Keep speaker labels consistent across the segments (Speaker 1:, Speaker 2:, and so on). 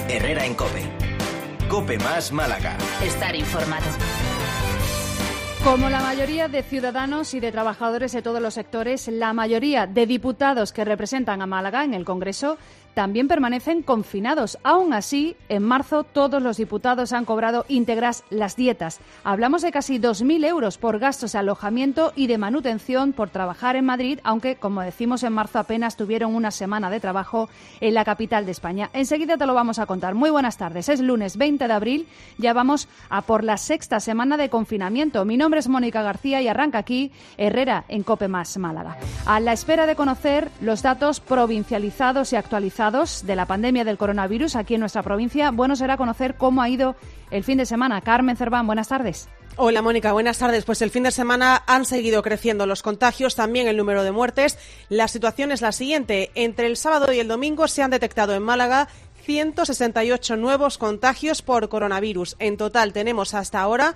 Speaker 1: Herrera en COPE. COPE más Málaga.
Speaker 2: Estar informado.
Speaker 3: Como la mayoría de ciudadanos y de trabajadores de todos los sectores, la mayoría de diputados que representan a Málaga en el Congreso también permanecen confinados. Aún así, en marzo todos los diputados han cobrado íntegras las dietas. Hablamos de casi 2.000 euros por gastos de alojamiento y de manutención por trabajar en Madrid, aunque, como decimos, en marzo apenas tuvieron una semana de trabajo en la capital de España. Enseguida te lo vamos a contar. Muy buenas tardes. Es lunes 20 de abril. Ya vamos a por la sexta semana de confinamiento. Mi nombre es Mónica García y arranca aquí Herrera en COPE más Málaga. A la espera de conocer los datos provincializados y actualizados de la pandemia del coronavirus aquí en nuestra provincia, bueno será conocer cómo ha ido el fin de semana. Carmen Cerván, buenas tardes.
Speaker 4: Hola Mónica, buenas tardes. Pues el fin de semana han seguido creciendo los contagios, también el número de muertes. La situación es la siguiente. Entre el sábado y el domingo se han detectado en Málaga 168 nuevos contagios por coronavirus. En total tenemos hasta ahora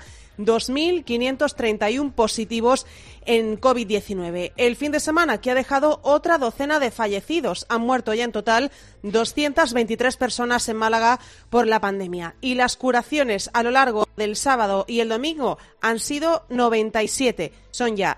Speaker 4: 2.531 positivos en COVID-19. El fin de semana que ha dejado otra docena de fallecidos. Han muerto ya en total 223 personas en Málaga por la pandemia. Y las curaciones a lo largo del sábado y el domingo han sido 97. Son ya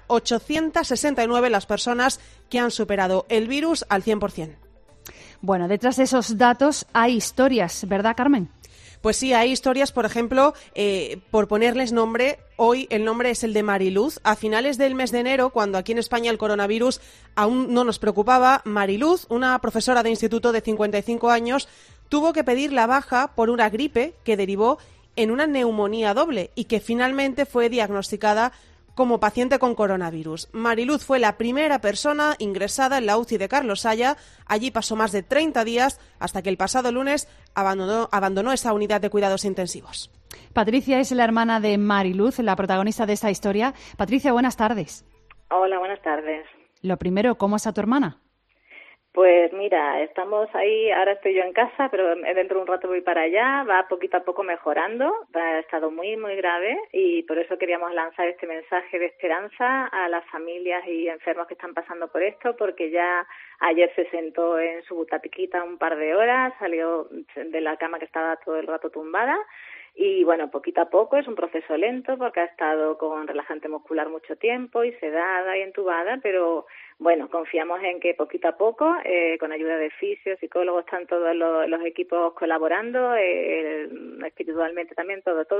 Speaker 4: 869 las personas que han superado el virus al 100%.
Speaker 3: Bueno, detrás de esos datos hay historias, ¿verdad, Carmen?
Speaker 4: Pues sí, hay historias, por ejemplo, por ponerles nombre, hoy el nombre es el de Mariluz. A finales del mes de enero, cuando aquí en España el coronavirus aún no nos preocupaba, Mariluz, una profesora de instituto de 55 años, tuvo que pedir la baja por una gripe que derivó en una neumonía doble y que finalmente fue diagnosticada como paciente con coronavirus. Mariluz fue la primera persona ingresada en la UCI de Carlos Saya. Allí pasó más de 30 días hasta que el pasado lunes abandonó esa unidad de cuidados intensivos.
Speaker 3: Patricia es la hermana de Mariluz, la protagonista de esta historia. Patricia, buenas tardes.
Speaker 5: Hola, buenas tardes.
Speaker 3: Lo primero, ¿cómo está tu hermana?
Speaker 5: Pues mira, estamos ahí, ahora estoy yo en casa, pero dentro de un rato voy para allá, va poquito a poco mejorando, ha estado muy, muy grave y por eso queríamos lanzar este mensaje de esperanza a las familias y enfermos que están pasando por esto, porque ya ayer se sentó en su butapiquita un par de horas, salió de la cama que estaba todo el rato tumbada. Y bueno, poquito a poco, es un proceso lento porque ha estado con relajante muscular mucho tiempo y sedada y entubada, pero bueno, confiamos en que poquito a poco, con ayuda de fisios, psicólogos, están todos los equipos colaborando, espiritualmente también,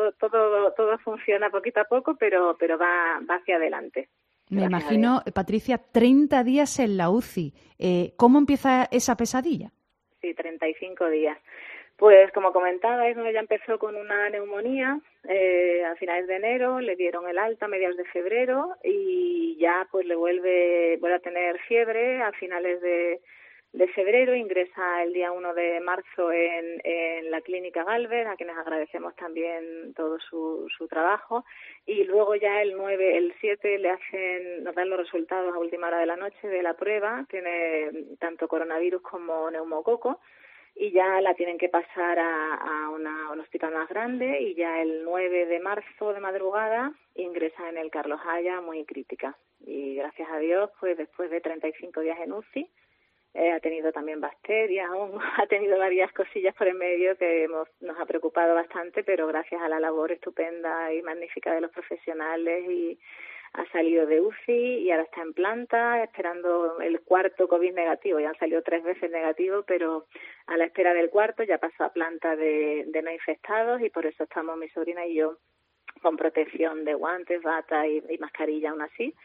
Speaker 5: todo funciona poquito a poco, pero va hacia adelante.
Speaker 3: Me imagino, Patricia, 30 días en la UCI. ¿Cómo empieza esa pesadilla?
Speaker 5: Sí, 35 días. Pues como comentaba, ella empezó con una neumonía a finales de enero, le dieron el alta a mediados de febrero y ya pues le vuelve a tener fiebre a finales de febrero, ingresa el día 1 de marzo en la clínica Galvez, a quienes agradecemos también todo su trabajo, y luego ya el 7 nos dan los resultados a última hora de la noche de la prueba, tiene tanto coronavirus como neumococo, y ya la tienen que pasar a un hospital más grande y ya el 9 de marzo de madrugada ingresa en el Carlos Haya muy crítica. Y gracias a Dios, pues después de 35 días en UCI, ha tenido también bacterias, ha tenido varias cosillas por en medio que nos ha preocupado bastante, pero gracias a la labor estupenda y magnífica de los profesionales y ha salido de UCI y ahora está en planta esperando el cuarto COVID negativo. Ya han salido 3 veces negativo, pero a la espera del cuarto ya pasó a planta de no infectados y por eso estamos mi sobrina y yo con protección de guantes, bata y mascarilla aún así.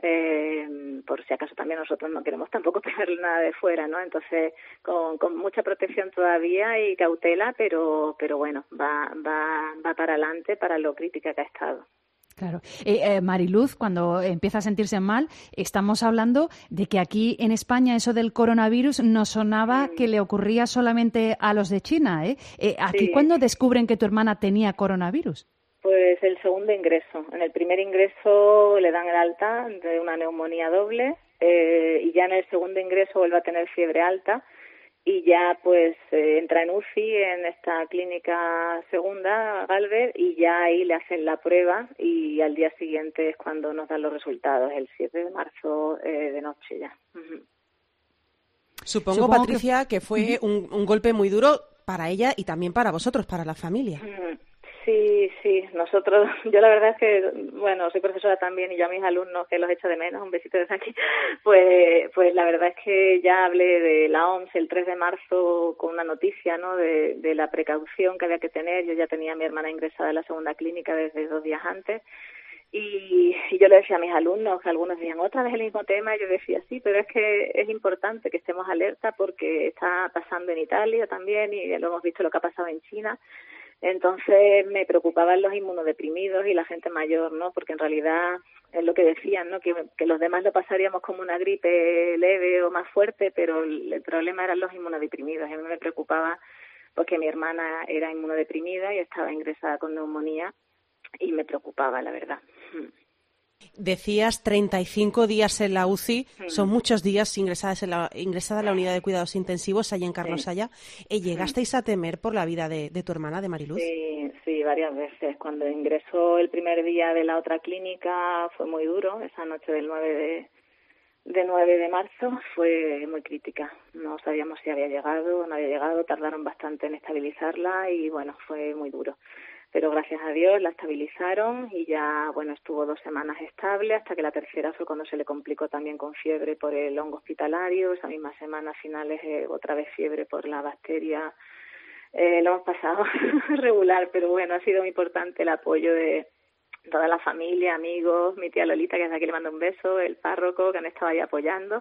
Speaker 5: Por si acaso también nosotros no queremos tampoco pegarle nada de fuera, ¿no? Entonces con mucha protección todavía y cautela, pero bueno, va para adelante para lo crítica que ha estado.
Speaker 3: Claro. Mariluz, cuando empieza a sentirse mal, estamos hablando de que aquí en España eso del coronavirus no sonaba que le ocurría solamente a los de China, ¿eh? Aquí,
Speaker 5: sí.
Speaker 3: ¿Cuándo descubren que tu hermana tenía coronavirus?
Speaker 5: Pues el segundo ingreso. En el primer ingreso le dan el alta de una neumonía doble y ya en el segundo ingreso vuelve a tener fiebre alta y ya pues entra en UCI en esta clínica segunda, Galvez, y ya ahí le hacen la prueba y al día siguiente es cuando nos dan los resultados, el 7 de marzo de noche ya.
Speaker 4: Supongo, Patricia, que fue un golpe muy duro para ella y también para vosotros, para la familia.
Speaker 5: Sí, nosotros, yo la verdad es que, bueno, soy profesora también y yo a mis alumnos, que los echo de menos, un besito desde aquí, pues la verdad es que ya hablé de la OMS el 3 de marzo con una noticia, ¿no?, de la precaución que había que tener. Yo ya tenía a mi hermana ingresada en la segunda clínica desde 2 días antes. Y yo le decía a mis alumnos, que algunos decían otra vez el mismo tema, y yo decía sí, pero es que es importante que estemos alerta porque está pasando en Italia también y lo hemos visto lo que ha pasado en China. Entonces me preocupaban los inmunodeprimidos y la gente mayor, ¿no? Porque en realidad es lo que decían, ¿no? Que los demás lo pasaríamos como una gripe leve o más fuerte, pero el problema eran los inmunodeprimidos. Y a mí me preocupaba porque mi hermana era inmunodeprimida y estaba ingresada con neumonía y me preocupaba, la verdad.
Speaker 4: Decías 35 días en la UCI, son muchos días ingresada en la unidad de cuidados intensivos allí en Carnosalla. ¿Llegasteis a temer por la vida de tu hermana, de Mariluz?
Speaker 5: Sí, varias veces. Cuando ingresó el primer día de la otra clínica fue muy duro, esa noche del 9 de marzo fue muy crítica. No sabíamos si había llegado o no había llegado, tardaron bastante en estabilizarla y bueno, fue muy duro. Pero gracias a Dios la estabilizaron y ya, bueno, estuvo 2 semanas estable hasta que la tercera fue cuando se le complicó también con fiebre por el hongo hospitalario. Esa misma semana, a finales, otra vez fiebre por la bacteria. Lo hemos pasado regular, pero bueno, ha sido muy importante el apoyo de toda la familia, amigos, mi tía Lolita, que desde aquí le mando un beso, el párroco, que han estado ahí apoyando.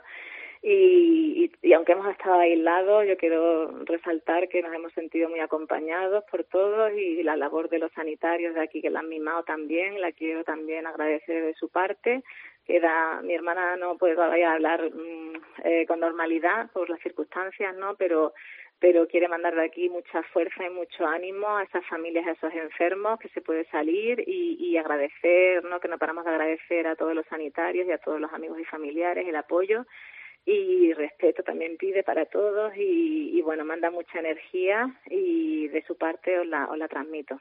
Speaker 5: Y aunque hemos estado aislados, yo quiero resaltar que nos hemos sentido muy acompañados por todos y la labor de los sanitarios de aquí que la han mimado también, la quiero también agradecer de su parte. Mi hermana no puede todavía hablar con normalidad por las circunstancias, ¿no? Pero quiere mandar de aquí mucha fuerza y mucho ánimo a esas familias, a esos enfermos, que se puede salir y agradecer, ¿no? Que no paramos de agradecer a todos los sanitarios y a todos los amigos y familiares el apoyo. Y respeto también pide para todos y bueno, manda mucha energía y de su parte os la transmito.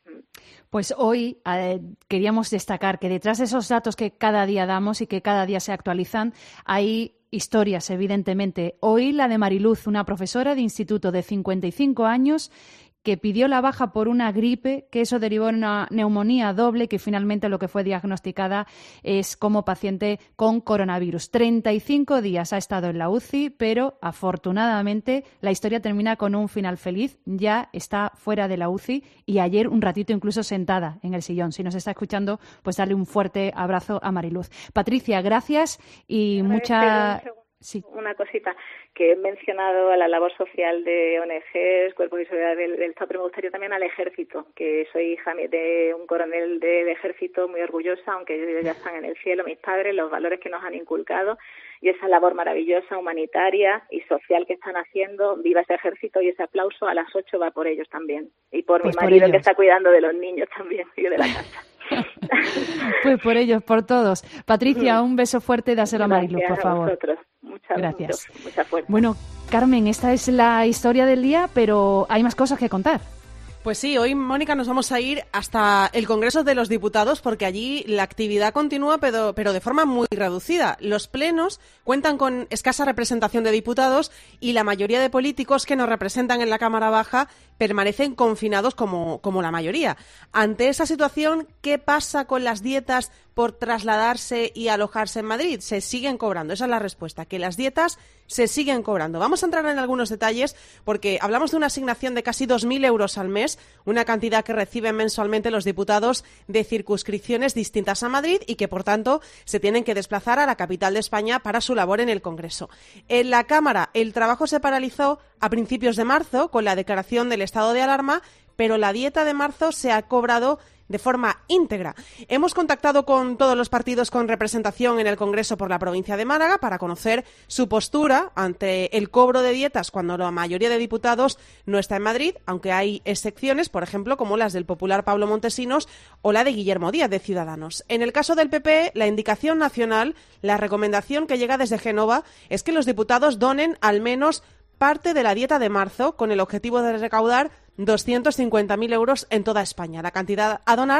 Speaker 3: Pues hoy queríamos destacar que detrás de esos datos que cada día damos y que cada día se actualizan hay historias, evidentemente. Hoy la de Mariluz, una profesora de instituto de 55 años que pidió la baja por una gripe, que eso derivó en una neumonía doble, que finalmente lo que fue diagnosticada es como paciente con coronavirus. 35 días ha estado en la UCI, pero afortunadamente la historia termina con un final feliz. Ya está fuera de la UCI y ayer un ratito incluso sentada en el sillón. Si nos está escuchando, pues darle un fuerte abrazo a Mariluz. Patricia, gracias y mucha... Sí.
Speaker 5: Una cosita, que he mencionado a la labor social de ONGs, cuerpos y sociedades del Estado, pero me gustaría también al Ejército, que soy hija de un coronel del Ejército, muy orgullosa, aunque ellos ya están en el cielo, mis padres, los valores que nos han inculcado y esa labor maravillosa, humanitaria y social que están haciendo. Viva ese Ejército y ese aplauso. A las 8 va por ellos también. Y por pues mi marido, que está cuidando de los niños también y de la casa.
Speaker 3: Pues por ellos, por todos. Patricia, un beso fuerte, dáselo a Mariluz, por favor.
Speaker 5: A vosotros. Muchas gracias. Mucha fuerza.
Speaker 3: Bueno, Carmen, esta es la historia del día, pero hay más cosas que contar.
Speaker 4: Pues sí, hoy, Mónica, nos vamos a ir hasta el Congreso de los Diputados porque allí la actividad continúa, pero de forma muy reducida. Los plenos cuentan con escasa representación de diputados y la mayoría de políticos que nos representan en la Cámara Baja permanecen confinados como la mayoría. Ante esa situación, ¿qué pasa con las dietas por trasladarse y alojarse en Madrid? Se siguen cobrando, esa es la respuesta, que las dietas se siguen cobrando. Vamos a entrar en algunos detalles porque hablamos de una asignación de casi 2.000 euros al mes, una cantidad que reciben mensualmente los diputados de circunscripciones distintas a Madrid y que, por tanto, se tienen que desplazar a la capital de España para su labor en el Congreso. En la Cámara, el trabajo se paralizó a principios de marzo con la declaración del estado de alarma, pero la dieta de marzo se ha cobrado de forma íntegra. Hemos contactado con todos los partidos con representación en el Congreso por la provincia de Málaga para conocer su postura ante el cobro de dietas cuando la mayoría de diputados no está en Madrid, aunque hay excepciones, por ejemplo, como las del popular Pablo Montesinos o la de Guillermo Díaz, de Ciudadanos. En el caso del PP, la indicación nacional, la recomendación que llega desde Génova, es que los diputados donen al menos parte de la dieta de marzo con el objetivo de recaudar 250.000 euros en toda España. La cantidad a donar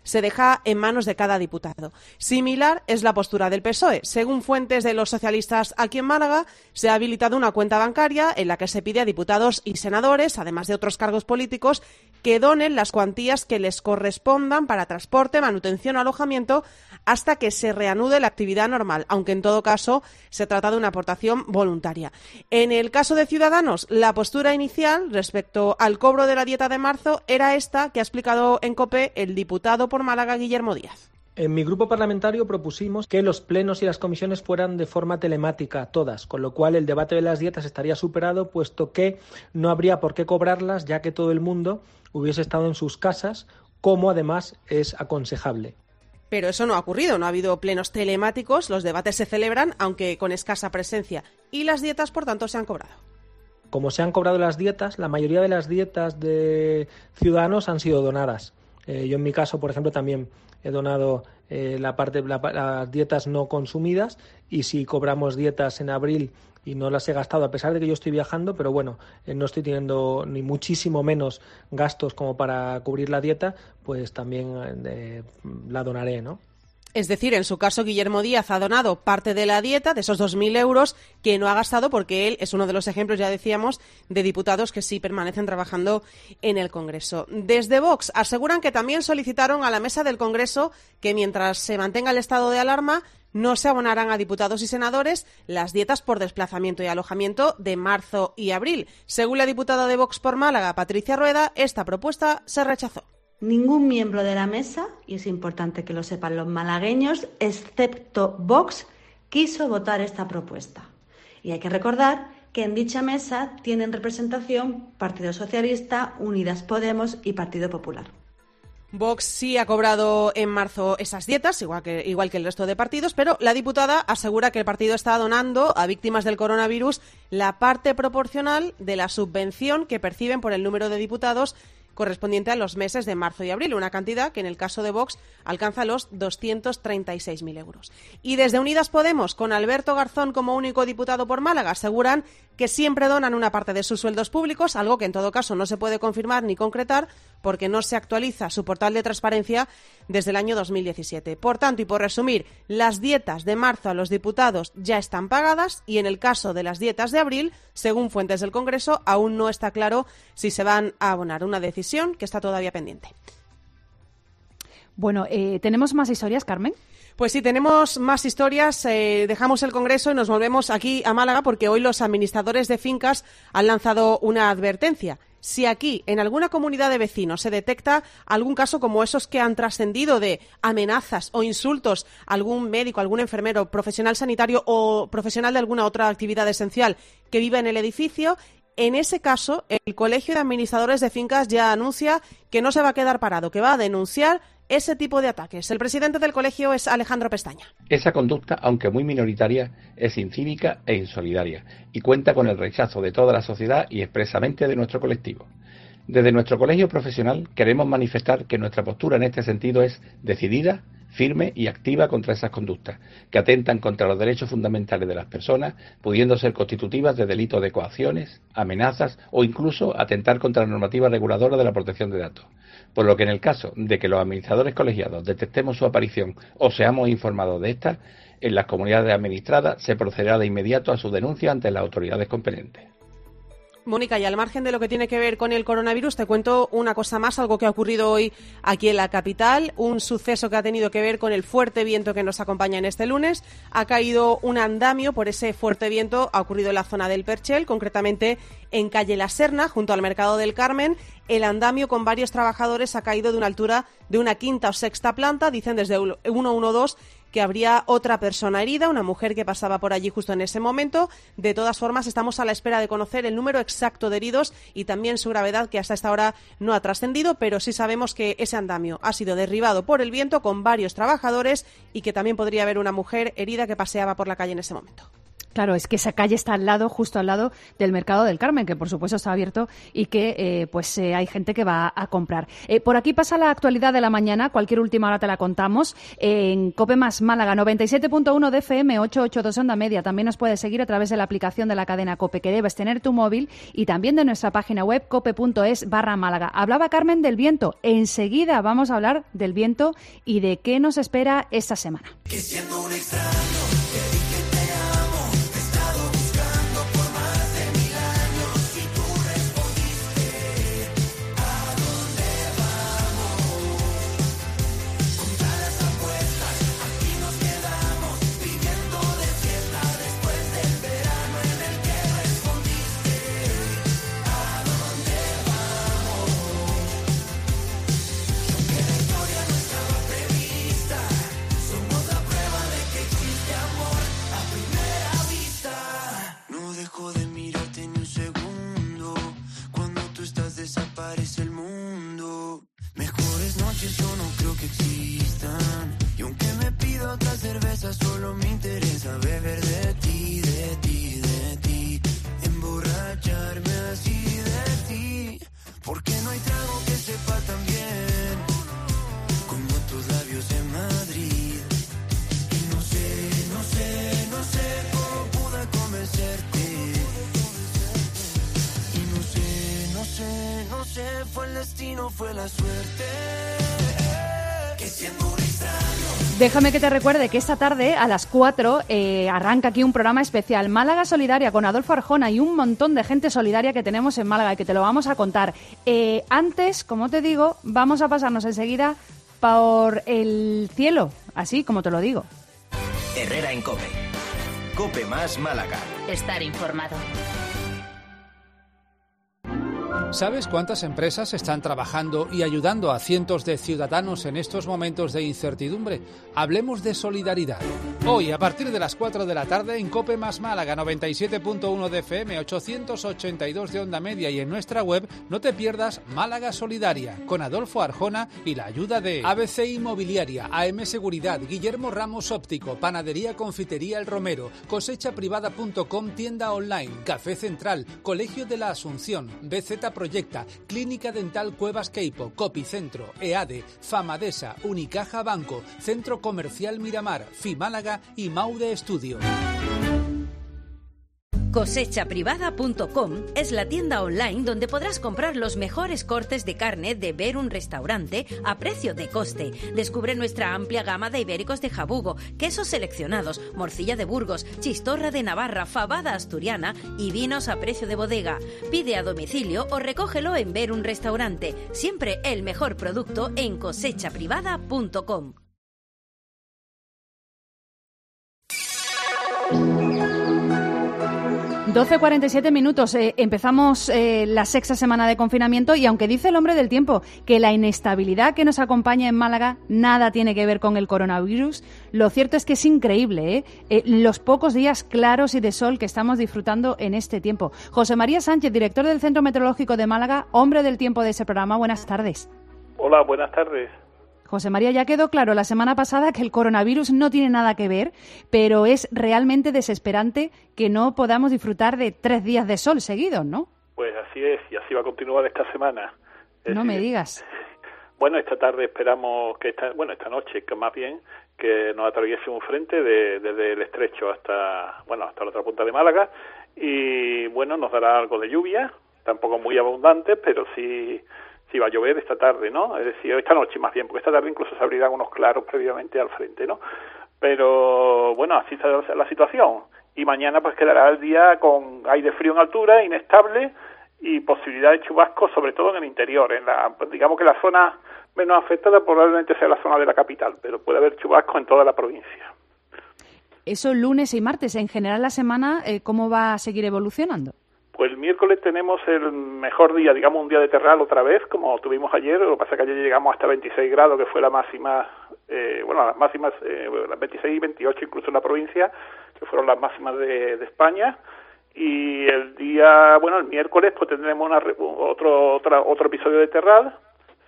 Speaker 4: se deja en manos de cada diputado. Similar es la postura del PSOE. Según fuentes de los socialistas aquí en Málaga, se ha habilitado una cuenta bancaria en la que se pide a diputados y senadores, además de otros cargos políticos, que donen las cuantías que les correspondan para transporte, manutención o alojamiento hasta que se reanude la actividad normal, aunque en todo caso se trata de una aportación voluntaria. En el caso de Ciudadanos, la postura inicial respecto al cobro de la dieta de marzo era esta que ha explicado en COPE el diputado por Málaga, Guillermo Díaz.
Speaker 2: En mi grupo parlamentario propusimos que los plenos y las comisiones fueran de forma telemática, todas, con lo cual el debate de las dietas estaría superado, puesto que no habría por qué cobrarlas, ya que todo el mundo hubiese estado en sus casas, como además es aconsejable.
Speaker 4: Pero eso no ha ocurrido, no ha habido plenos telemáticos, los debates se celebran, aunque con escasa presencia, y las dietas, por tanto, se han cobrado.
Speaker 2: Como se han cobrado las dietas, la mayoría de las dietas de Ciudadanos han sido donadas. Yo en mi caso, por ejemplo, también he donado las dietas no consumidas, y si cobramos dietas en abril y no las he gastado, a pesar de que yo estoy viajando, pero bueno, no estoy teniendo ni muchísimo menos gastos como para cubrir la dieta, pues también la donaré, ¿no?
Speaker 4: Es decir, en su caso, Guillermo Díaz ha donado parte de la dieta, de esos 2.000 euros, que no ha gastado, porque él es uno de los ejemplos, ya decíamos, de diputados que sí permanecen trabajando en el Congreso. Desde Vox aseguran que también solicitaron a la mesa del Congreso que mientras se mantenga el estado de alarma no se abonarán a diputados y senadores las dietas por desplazamiento y alojamiento de marzo y abril. Según la diputada de Vox por Málaga, Patricia Rueda, esta propuesta se rechazó.
Speaker 6: Ningún miembro de la mesa, y es importante que lo sepan los malagueños, excepto Vox, quiso votar esta propuesta. Y hay que recordar que en dicha mesa tienen representación Partido Socialista, Unidas Podemos y Partido Popular.
Speaker 4: Vox sí ha cobrado en marzo esas dietas, igual que el resto de partidos, pero la diputada asegura que el partido está donando a víctimas del coronavirus la parte proporcional de la subvención que perciben por el número de diputados correspondiente a los meses de marzo y abril, una cantidad que en el caso de Vox alcanza los 236.000 euros. Y desde Unidas Podemos, con Alberto Garzón como único diputado por Málaga, aseguran que siempre donan una parte de sus sueldos públicos, algo que en todo caso no se puede confirmar ni concretar porque no se actualiza su portal de transparencia desde el año 2017. Por tanto, y por resumir, las dietas de marzo a los diputados ya están pagadas y en el caso de las dietas de abril, según fuentes del Congreso, aún no está claro si se van a abonar, una decisión que está todavía pendiente.
Speaker 3: Bueno, ¿tenemos más historias, Carmen?
Speaker 4: Pues sí, tenemos más historias. Dejamos el Congreso y nos volvemos aquí a Málaga porque hoy los administradores de fincas han lanzado una advertencia. Si aquí, en alguna comunidad de vecinos, se detecta algún caso como esos que han trascendido de amenazas o insultos a algún médico, algún enfermero, profesional sanitario o profesional de alguna otra actividad esencial que vive en el edificio, en ese caso, el Colegio de Administradores de Fincas ya anuncia que no se va a quedar parado, que va a denunciar ese tipo de ataques. El presidente del colegio es Alejandro Pestaña.
Speaker 7: Esa conducta, aunque muy minoritaria, es incívica e insolidaria y cuenta con el rechazo de toda la sociedad y expresamente de nuestro colectivo. Desde nuestro colegio profesional queremos manifestar que nuestra postura en este sentido es decidida, firme y activa contra esas conductas, que atentan contra los derechos fundamentales de las personas, pudiendo ser constitutivas de delitos de coacciones, amenazas o incluso atentar contra la normativa reguladora de la protección de datos. Por lo que en el caso de que los administradores colegiados detectemos su aparición o seamos informados de esta, en las comunidades administradas se procederá de inmediato a su denuncia ante las autoridades competentes.
Speaker 4: Mónica, y al margen de lo que tiene que ver con el coronavirus, te cuento una cosa más, algo que ha ocurrido hoy aquí en la capital, un suceso que ha tenido que ver con el fuerte viento que nos acompaña en este lunes. Ha caído un andamio por ese fuerte viento, ha ocurrido en la zona del Perchel, concretamente en calle La Serna, junto al Mercado del Carmen. El andamio con varios trabajadores ha caído de una altura de una quinta o sexta planta, dicen desde 112 que habría otra persona herida, una mujer que pasaba por allí justo en ese momento. De todas formas, estamos a la espera de conocer el número exacto de heridos y también su gravedad, que hasta esta hora no ha trascendido, pero sí sabemos que ese andamio ha sido derribado por el viento con varios trabajadores y que también podría haber una mujer herida que paseaba por la calle en ese momento.
Speaker 3: Claro, es que esa calle está justo al lado del Mercado del Carmen, que por supuesto está abierto y que hay gente que va a comprar. Por aquí pasa la actualidad de la mañana, cualquier última hora te la contamos. En COPE Más Málaga, 97.1 de FM, 882 onda media. También nos puedes seguir a través de la aplicación de la cadena COPE que debes tener tu móvil y también de nuestra página web cope.es/Málaga. Hablaba Carmen del viento. Enseguida vamos a hablar del viento y de qué nos espera esta semana.
Speaker 8: Que siendo un extraño, te dije te amo, te he estado buscando por más de 1000 años y tú respondiste, ¿a dónde vamos? Contra las apuestas, aquí nos quedamos, viviendo de fiesta después del verano en el que respondiste, ¿a dónde vamos? Aunque la historia no estaba prevista, somos la prueba de que existe amor a primera vista. No dejo de mirarte ni un segundo, cuando tú estás desaparece el mundo. Mejores noches yo no creo que existan, y aunque me pido otra cerveza solo me interesa beber de ti, de ti, de ti, emborracharme así de ti, porque no hay trago que sepa tan bien como tus labios en Madrid. Y no sé cómo pude convencerte. Y no sé, fue el destino, fue la suerte. Que siendo un extraño.
Speaker 3: Déjame que te recuerde que esta tarde a las 4 arranca aquí un programa especial Málaga Solidaria con Adolfo Arjona y un montón de gente solidaria que tenemos en Málaga y que te lo vamos a contar. Antes, como te digo, vamos a pasarnos enseguida por el cielo, así como te lo digo.
Speaker 1: Herrera en COPE. COPE Más Málaga.
Speaker 9: Estar informado.
Speaker 10: ¿Sabes cuántas empresas están trabajando y ayudando a cientos de ciudadanos en estos momentos de incertidumbre? Hablemos de solidaridad. Hoy, a partir de las 4 de la tarde, en COPE Más Málaga, 97.1 de FM, 882 de onda media y en nuestra web, no te pierdas Málaga Solidaria, con Adolfo Arjona y la ayuda de ABC Inmobiliaria, AM Seguridad, Guillermo Ramos Óptico, Panadería Confitería El Romero, cosechaprivada.com, tienda online, Café Central, Colegio de la Asunción, BZ Proyecta, Clínica Dental Cuevas Queipo, Copicentro, EADE, Famadesa, Unicaja Banco, Centro Comercial Miramar, Fimálaga y Maude Estudio.
Speaker 9: Cosechaprivada.com es la tienda online donde podrás comprar los mejores cortes de carne de Ver un Restaurante a precio de coste. Descubre nuestra amplia gama de ibéricos de jabugo, quesos seleccionados, morcilla de Burgos, chistorra de Navarra, fabada asturiana y vinos a precio de bodega. Pide a domicilio o recógelo en Ver un Restaurante. Siempre el mejor producto en cosechaprivada.com.
Speaker 3: 12:47 minutos. Empezamos la sexta semana de confinamiento y aunque dice el hombre del tiempo que la inestabilidad que nos acompaña en Málaga nada tiene que ver con el coronavirus, lo cierto es que es increíble los pocos días claros y de sol que estamos disfrutando en este tiempo. José María Sánchez, director del Centro Meteorológico de Málaga, hombre del tiempo de ese programa. Buenas tardes.
Speaker 11: Hola, buenas tardes.
Speaker 3: José María, ya quedó claro la semana pasada que el coronavirus no tiene nada que ver, pero es realmente desesperante que no podamos disfrutar de 3 días de sol seguidos, ¿no?
Speaker 11: Pues así es, y así va a continuar esta semana.
Speaker 3: No me digas.
Speaker 11: Bueno, esta tarde esperamos que esta noche, que más bien, que nos atraviese un frente desde el estrecho hasta la otra punta de Málaga, y bueno, nos dará algo de lluvia, tampoco muy abundante, pero sí va a llover esta tarde, ¿no? Es decir, esta noche más bien, porque esta tarde incluso se abrirán unos claros previamente al frente, ¿no? Pero bueno, así está la situación. Y mañana pues quedará el día con aire frío en altura, inestable y posibilidad de chubascos, sobre todo en el interior. Digamos que la zona menos afectada probablemente sea la zona de la capital, pero puede haber chubascos en toda la provincia.
Speaker 3: Eso lunes y martes. En general la semana, ¿cómo va a seguir evolucionando?
Speaker 11: Pues el miércoles tenemos el mejor día, digamos un día de terral otra vez, como tuvimos ayer. Lo que pasa es que ayer llegamos hasta 26 grados, que fue la máxima, las máximas, las 26 y 28 incluso en la provincia, que fueron las máximas de España. Y el miércoles pues tendremos otro episodio de terral,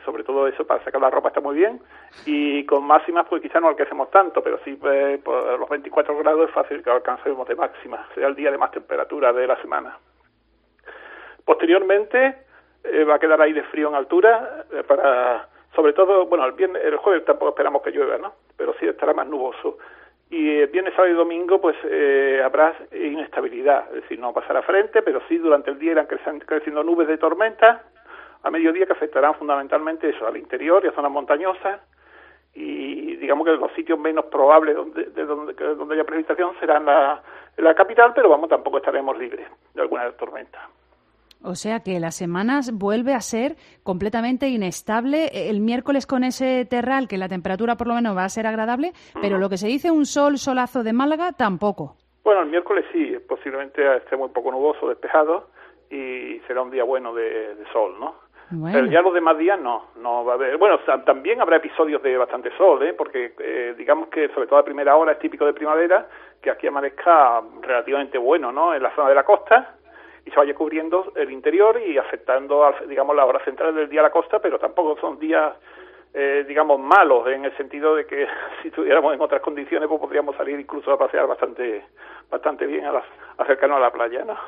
Speaker 11: sobre todo eso, para sacar la ropa está muy bien, y con máximas pues quizá no alcancemos tanto, pero sí por los 24 grados es fácil que alcancemos de máxima, sea el día de más temperatura de la semana. Posteriormente va a quedar aire frío en altura, sobre todo, bueno, el jueves tampoco esperamos que llueva, ¿no? Pero sí estará más nuboso. Y el viernes, sábado y domingo, pues habrá inestabilidad, es decir, no pasará frente, pero sí durante el día irán creciendo nubes de tormenta a mediodía que afectarán fundamentalmente eso, al interior y a zonas montañosas, y digamos que los sitios menos probables donde haya precipitación serán en la capital, pero tampoco estaremos libres de alguna tormenta.
Speaker 3: O sea que las semanas vuelve a ser completamente inestable. El miércoles con ese terral, que la temperatura por lo menos va a ser agradable, pero lo que se dice un solazo de Málaga, tampoco.
Speaker 11: Bueno, el miércoles sí, posiblemente esté muy poco nuboso, despejado, y será un día bueno de sol, ¿no?
Speaker 3: Bueno.
Speaker 11: Pero ya los demás días no va a haber. Bueno, también habrá episodios de bastante sol, porque digamos que sobre todo a primera hora es típico de primavera que aquí amanezca relativamente bueno, ¿no? En la zona de la costa, y se vaya cubriendo el interior y afectando, digamos, la hora central del día a la costa, pero tampoco son días, digamos, malos, en el sentido de que si estuviéramos en otras condiciones, pues podríamos salir incluso a pasear bastante bien, acercarnos a la playa, ¿no?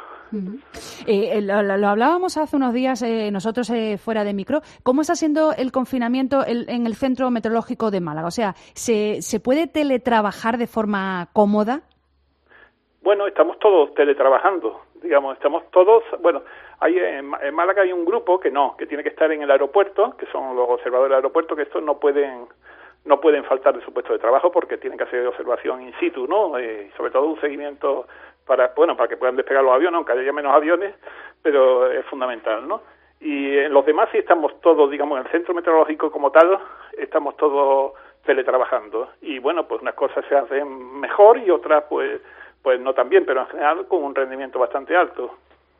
Speaker 3: Lo hablábamos hace unos días nosotros fuera de micro. ¿Cómo está siendo el confinamiento en el Centro Meteorológico de Málaga? O sea, ¿se puede teletrabajar de forma cómoda?
Speaker 11: Bueno, estamos todos teletrabajando, digamos, estamos todos, bueno, en Málaga hay un grupo que tiene que estar en el aeropuerto, que son los observadores del aeropuerto, que estos no pueden faltar de su puesto de trabajo porque tienen que hacer observación in situ, ¿no? Sobre todo un seguimiento para que puedan despegar los aviones, aunque haya menos aviones, pero es fundamental, ¿no? Y en los demás sí estamos todos, digamos, en el centro meteorológico como tal, estamos todos teletrabajando. Y bueno, pues unas cosas se hacen mejor y otras pues no tan bien, pero en general con un rendimiento bastante alto.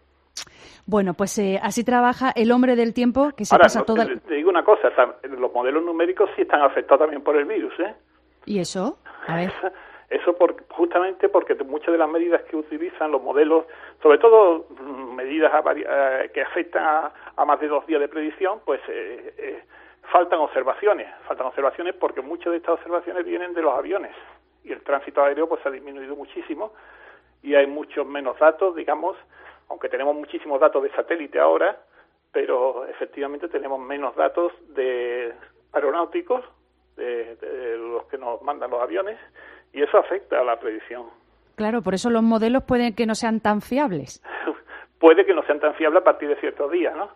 Speaker 3: Bueno, pues así trabaja el hombre del tiempo que se
Speaker 11: Ahora,
Speaker 3: pasa toda...
Speaker 11: Te digo una cosa, los modelos numéricos sí están afectados también por el virus, ¿eh?
Speaker 3: ¿Y eso? A ver.
Speaker 11: Eso justamente porque muchas de las medidas que utilizan los modelos, sobre todo medidas que afectan a más de 2 días de predicción, pues faltan observaciones porque muchas de estas observaciones vienen de los aviones y el tránsito aéreo pues ha disminuido muchísimo y hay muchos menos datos, digamos, aunque tenemos muchísimos datos de satélite ahora, pero efectivamente tenemos menos datos de aeronáuticos, de los que nos mandan los aviones, y eso afecta a la predicción.
Speaker 3: Claro, por eso los modelos pueden que no sean tan fiables.
Speaker 11: Puede que no sean tan fiables a partir de ciertos días, ¿no?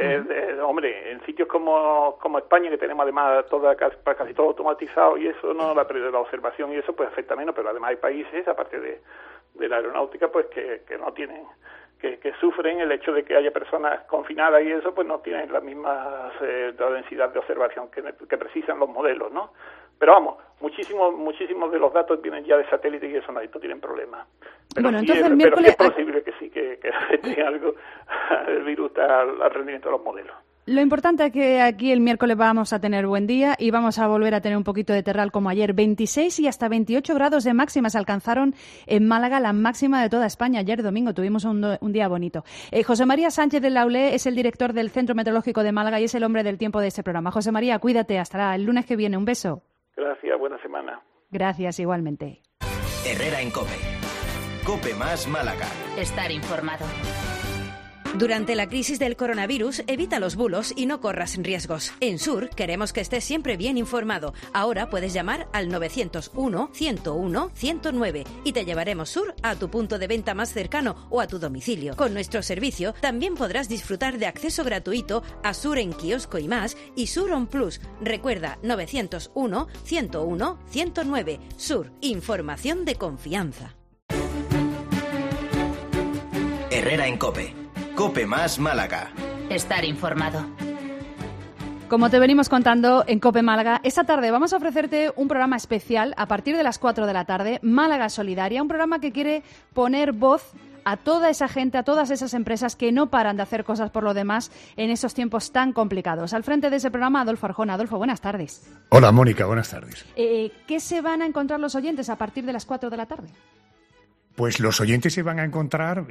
Speaker 11: Hombre, en sitios como España, que tenemos además casi todo automatizado y eso, no la observación y eso pues afecta menos, pero además hay países, aparte de la aeronáutica, pues que no tienen, que sufren el hecho de que haya personas confinadas y eso, pues no tienen la misma densidad de observación que precisan los modelos, ¿no? Pero vamos, muchísimos de los datos vienen ya de satélite y eso no tienen problema. Pero
Speaker 3: bueno,
Speaker 11: sí,
Speaker 3: entonces el miércoles...
Speaker 11: pero sí es posible que sí, que afecte algo el virus al rendimiento de los modelos.
Speaker 3: Lo importante es que aquí el miércoles vamos a tener buen día y vamos a volver a tener un poquito de terral como ayer. 26 y hasta 28 grados de máxima se alcanzaron en Málaga, la máxima de toda España. Ayer domingo tuvimos un día bonito. José María Sánchez del Laulé es el director del Centro Meteorológico de Málaga y es el hombre del tiempo de este programa. José María, cuídate. Hasta el lunes que viene. Un beso.
Speaker 11: Gracias, buena semana.
Speaker 3: Gracias, igualmente.
Speaker 1: Herrera en COPE. COPE más Málaga.
Speaker 9: Estar informado. Durante la crisis del coronavirus, evita los bulos y no corras riesgos. En Sur queremos que estés siempre bien informado. Ahora puedes llamar al 901-101-109 y te llevaremos Sur a tu punto de venta más cercano o a tu domicilio. Con nuestro servicio también podrás disfrutar de acceso gratuito a Sur en kiosco y más y Sur On Plus. Recuerda 901-101-109. Sur, información de confianza.
Speaker 1: Herrera en COPE. COPE más Málaga.
Speaker 9: Estar informado.
Speaker 3: Como te venimos contando en COPE Málaga, esta tarde vamos a ofrecerte un programa especial a partir de las 4 de la tarde, Málaga Solidaria, un programa que quiere poner voz a toda esa gente, a todas esas empresas que no paran de hacer cosas por lo demás en esos tiempos tan complicados. Al frente de ese programa, Adolfo Arjona. Adolfo, buenas tardes.
Speaker 12: Hola, Mónica, buenas tardes.
Speaker 3: ¿Qué se van a encontrar los oyentes a partir de las 4 de la tarde?
Speaker 12: Pues los oyentes se van a encontrar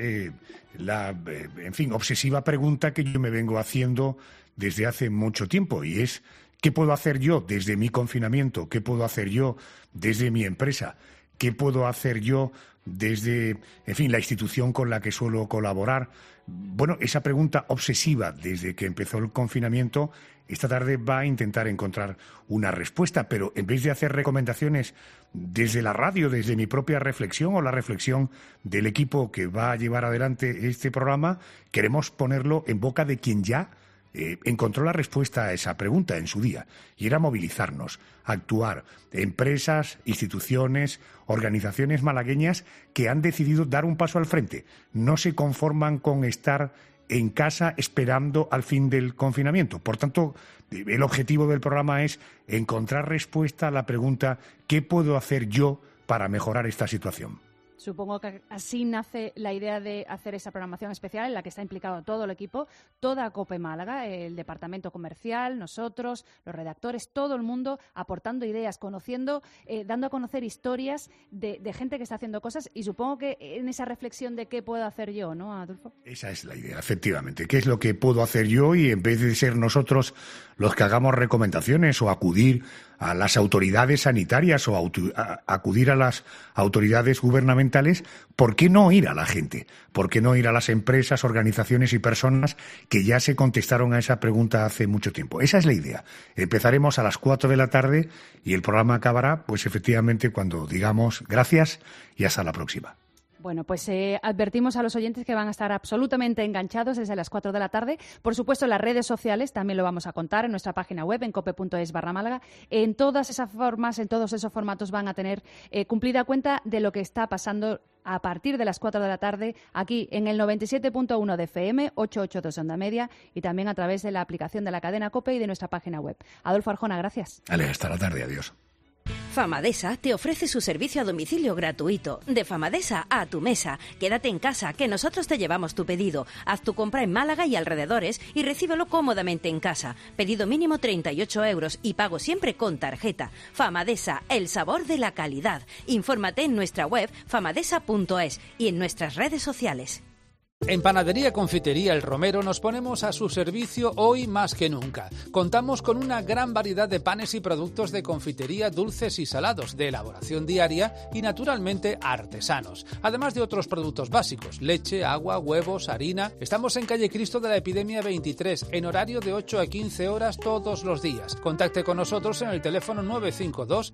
Speaker 12: la obsesiva pregunta que yo me vengo haciendo desde hace mucho tiempo, y es: ¿qué puedo hacer yo desde mi confinamiento? ¿Qué puedo hacer yo desde mi empresa? ¿Qué puedo hacer yo desde, la institución con la que suelo colaborar? Bueno, esa pregunta obsesiva desde que empezó el confinamiento, esta tarde va a intentar encontrar una respuesta, pero en vez de hacer recomendaciones desde la radio, desde mi propia reflexión o la reflexión del equipo que va a llevar adelante este programa, queremos ponerlo en boca de quien ya encontró la respuesta a esa pregunta en su día, y era movilizarnos, actuar, empresas, instituciones, organizaciones malagueñas que han decidido dar un paso al frente. No se conforman con estar en casa esperando al fin del confinamiento. Por tanto, el objetivo del programa es encontrar respuesta a la pregunta: ¿qué puedo hacer yo para mejorar esta situación?
Speaker 3: Supongo que así nace la idea de hacer esa programación especial en la que está implicado todo el equipo, toda COPE Málaga, el departamento comercial, nosotros, los redactores, todo el mundo aportando ideas, conociendo, dando a conocer historias de gente que está haciendo cosas, y supongo que en esa reflexión de qué puedo hacer yo, ¿no, Adolfo? Esa es la idea, efectivamente. ¿Qué es lo que puedo hacer yo? Y en vez de ser nosotros los que hagamos recomendaciones o acudir a las autoridades sanitarias o acudir a las autoridades gubernamentales, ¿por qué no ir a la gente? ¿Por qué no ir a las empresas, organizaciones y personas que ya se contestaron a esa pregunta hace mucho tiempo? Esa es la idea. Empezaremos a las 4 de la tarde y el programa acabará, pues efectivamente, cuando digamos gracias y hasta la próxima. Bueno, pues advertimos a los oyentes que van a estar absolutamente enganchados desde las 4 de la tarde. Por supuesto, en las redes sociales también lo vamos a contar, en nuestra página web, en cope.es/Málaga. En todas esas formas, en todos esos formatos van a tener cumplida cuenta de lo que está pasando a partir de las 4 de la tarde aquí en el 97.1 de FM, 882 onda media, y también a través de la aplicación de la cadena COPE y de nuestra página web. Adolfo Arjona, gracias. Vale, hasta la tarde, adiós.
Speaker 9: Famadesa te ofrece su servicio a domicilio gratuito. De Famadesa a tu mesa. Quédate en casa, que nosotros te llevamos tu pedido. Haz tu compra en Málaga y alrededores y recíbelo cómodamente en casa. Pedido mínimo 38 € y pago siempre con tarjeta. Famadesa, el sabor de la calidad. Infórmate en nuestra web famadesa.es y en nuestras redes sociales.
Speaker 10: En Panadería Confitería El Romero nos ponemos a su servicio hoy más que nunca. Contamos con una gran variedad de panes y productos de confitería dulces y salados, de elaboración diaria y naturalmente artesanos. Además de otros productos básicos, leche, agua, huevos, harina. Estamos en calle Cristo de la Epidemia 23, en horario de 8 a 15 horas todos los días. Contacte con nosotros en el teléfono 952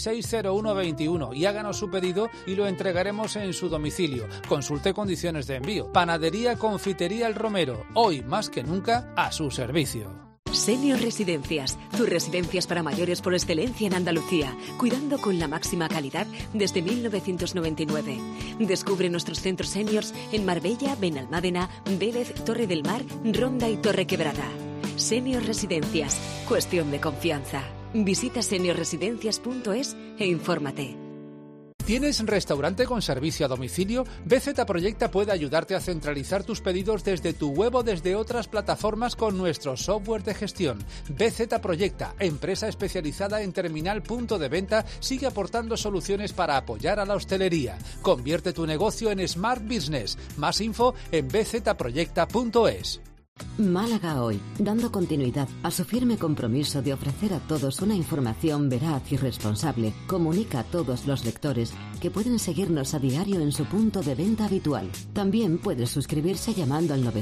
Speaker 10: 260121 y háganos su pedido y lo entregaremos en su domicilio. Consulte condiciones de envío. Panadería Confitería El Romero, hoy más que nunca a su servicio.
Speaker 13: Senior Residencias, tus residencias para mayores por excelencia en Andalucía, cuidando con la máxima calidad desde 1999. Descubre nuestros centros seniors en Marbella, Benalmádena, Vélez, Torre del Mar, Ronda y Torrequebrada. Senior Residencias, cuestión de confianza. Visita seniorresidencias.es e infórmate.
Speaker 10: ¿Tienes restaurante con servicio a domicilio? BZ Proyecta puede ayudarte a centralizar tus pedidos desde tu web o desde otras plataformas con nuestro software de gestión. BZ Proyecta, empresa especializada en terminal punto de venta, sigue aportando soluciones para apoyar a la hostelería. Convierte tu negocio en Smart Business. Más info en bzproyecta.es.
Speaker 14: Málaga Hoy, dando continuidad a su firme compromiso de ofrecer a todos una información veraz y responsable, comunica a todos los lectores que pueden seguirnos a diario en su punto de venta habitual. También puede suscribirse llamando al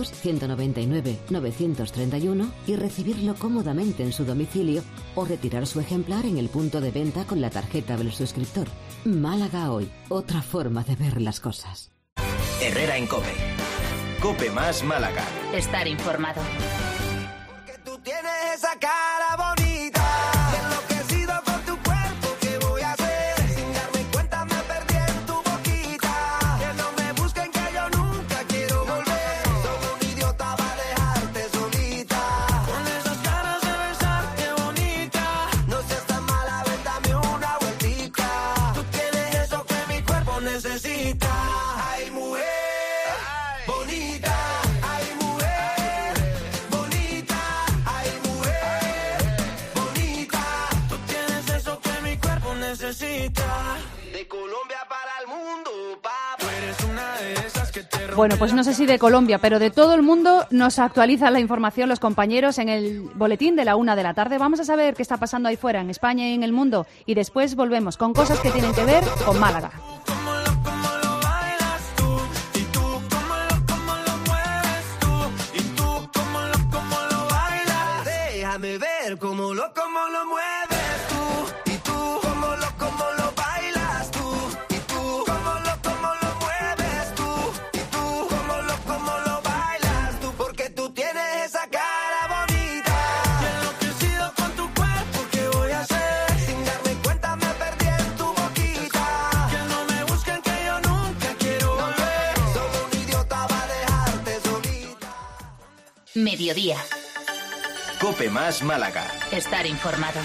Speaker 14: 900-199-931 y recibirlo cómodamente en su domicilio o retirar su ejemplar en el punto de venta con la tarjeta del suscriptor. Málaga Hoy, otra forma de ver las cosas.
Speaker 1: Herrera en COPE. COPE más Málaga.
Speaker 15: Estar informado.
Speaker 8: Porque tú tienes esa cara bonita. Enloquecido con tu cuerpo, ¿qué voy a hacer? Sin darme cuenta me perdí en tu boquita. Que no me busquen, que yo nunca quiero volver. Soy un idiota para dejarte solita. Con esas ganas de besarte bonita. No seas tan mala, ven, dame una vueltita. Tú tienes eso que mi cuerpo necesita. Ay, mujer. Bonita, ay mujer, bonita, ay mujer.
Speaker 3: Bueno, pues no sé si de Colombia, pero de todo el mundo nos actualizan la información los compañeros en el boletín de la 1 de la tarde. Vamos a saber qué está pasando ahí fuera, en España y en el mundo. Y después volvemos con cosas que tienen que ver con Málaga.
Speaker 8: Déjame ver cómo lo mueves tú. Y tú, cómo lo bailas tú. Y tú, cómo lo mueves tú. Y tú, cómo lo bailas tú. Porque tú tienes esa cara bonita. Y enloquecido con tu cuerpo, ¿qué voy a hacer? Sin darme cuenta me perdí en tu boquita. Que no me busquen, que yo nunca quiero volver. Solo un idiota va a dejarte solita.
Speaker 1: Mediodía. COPE más Málaga.
Speaker 9: Estar informado.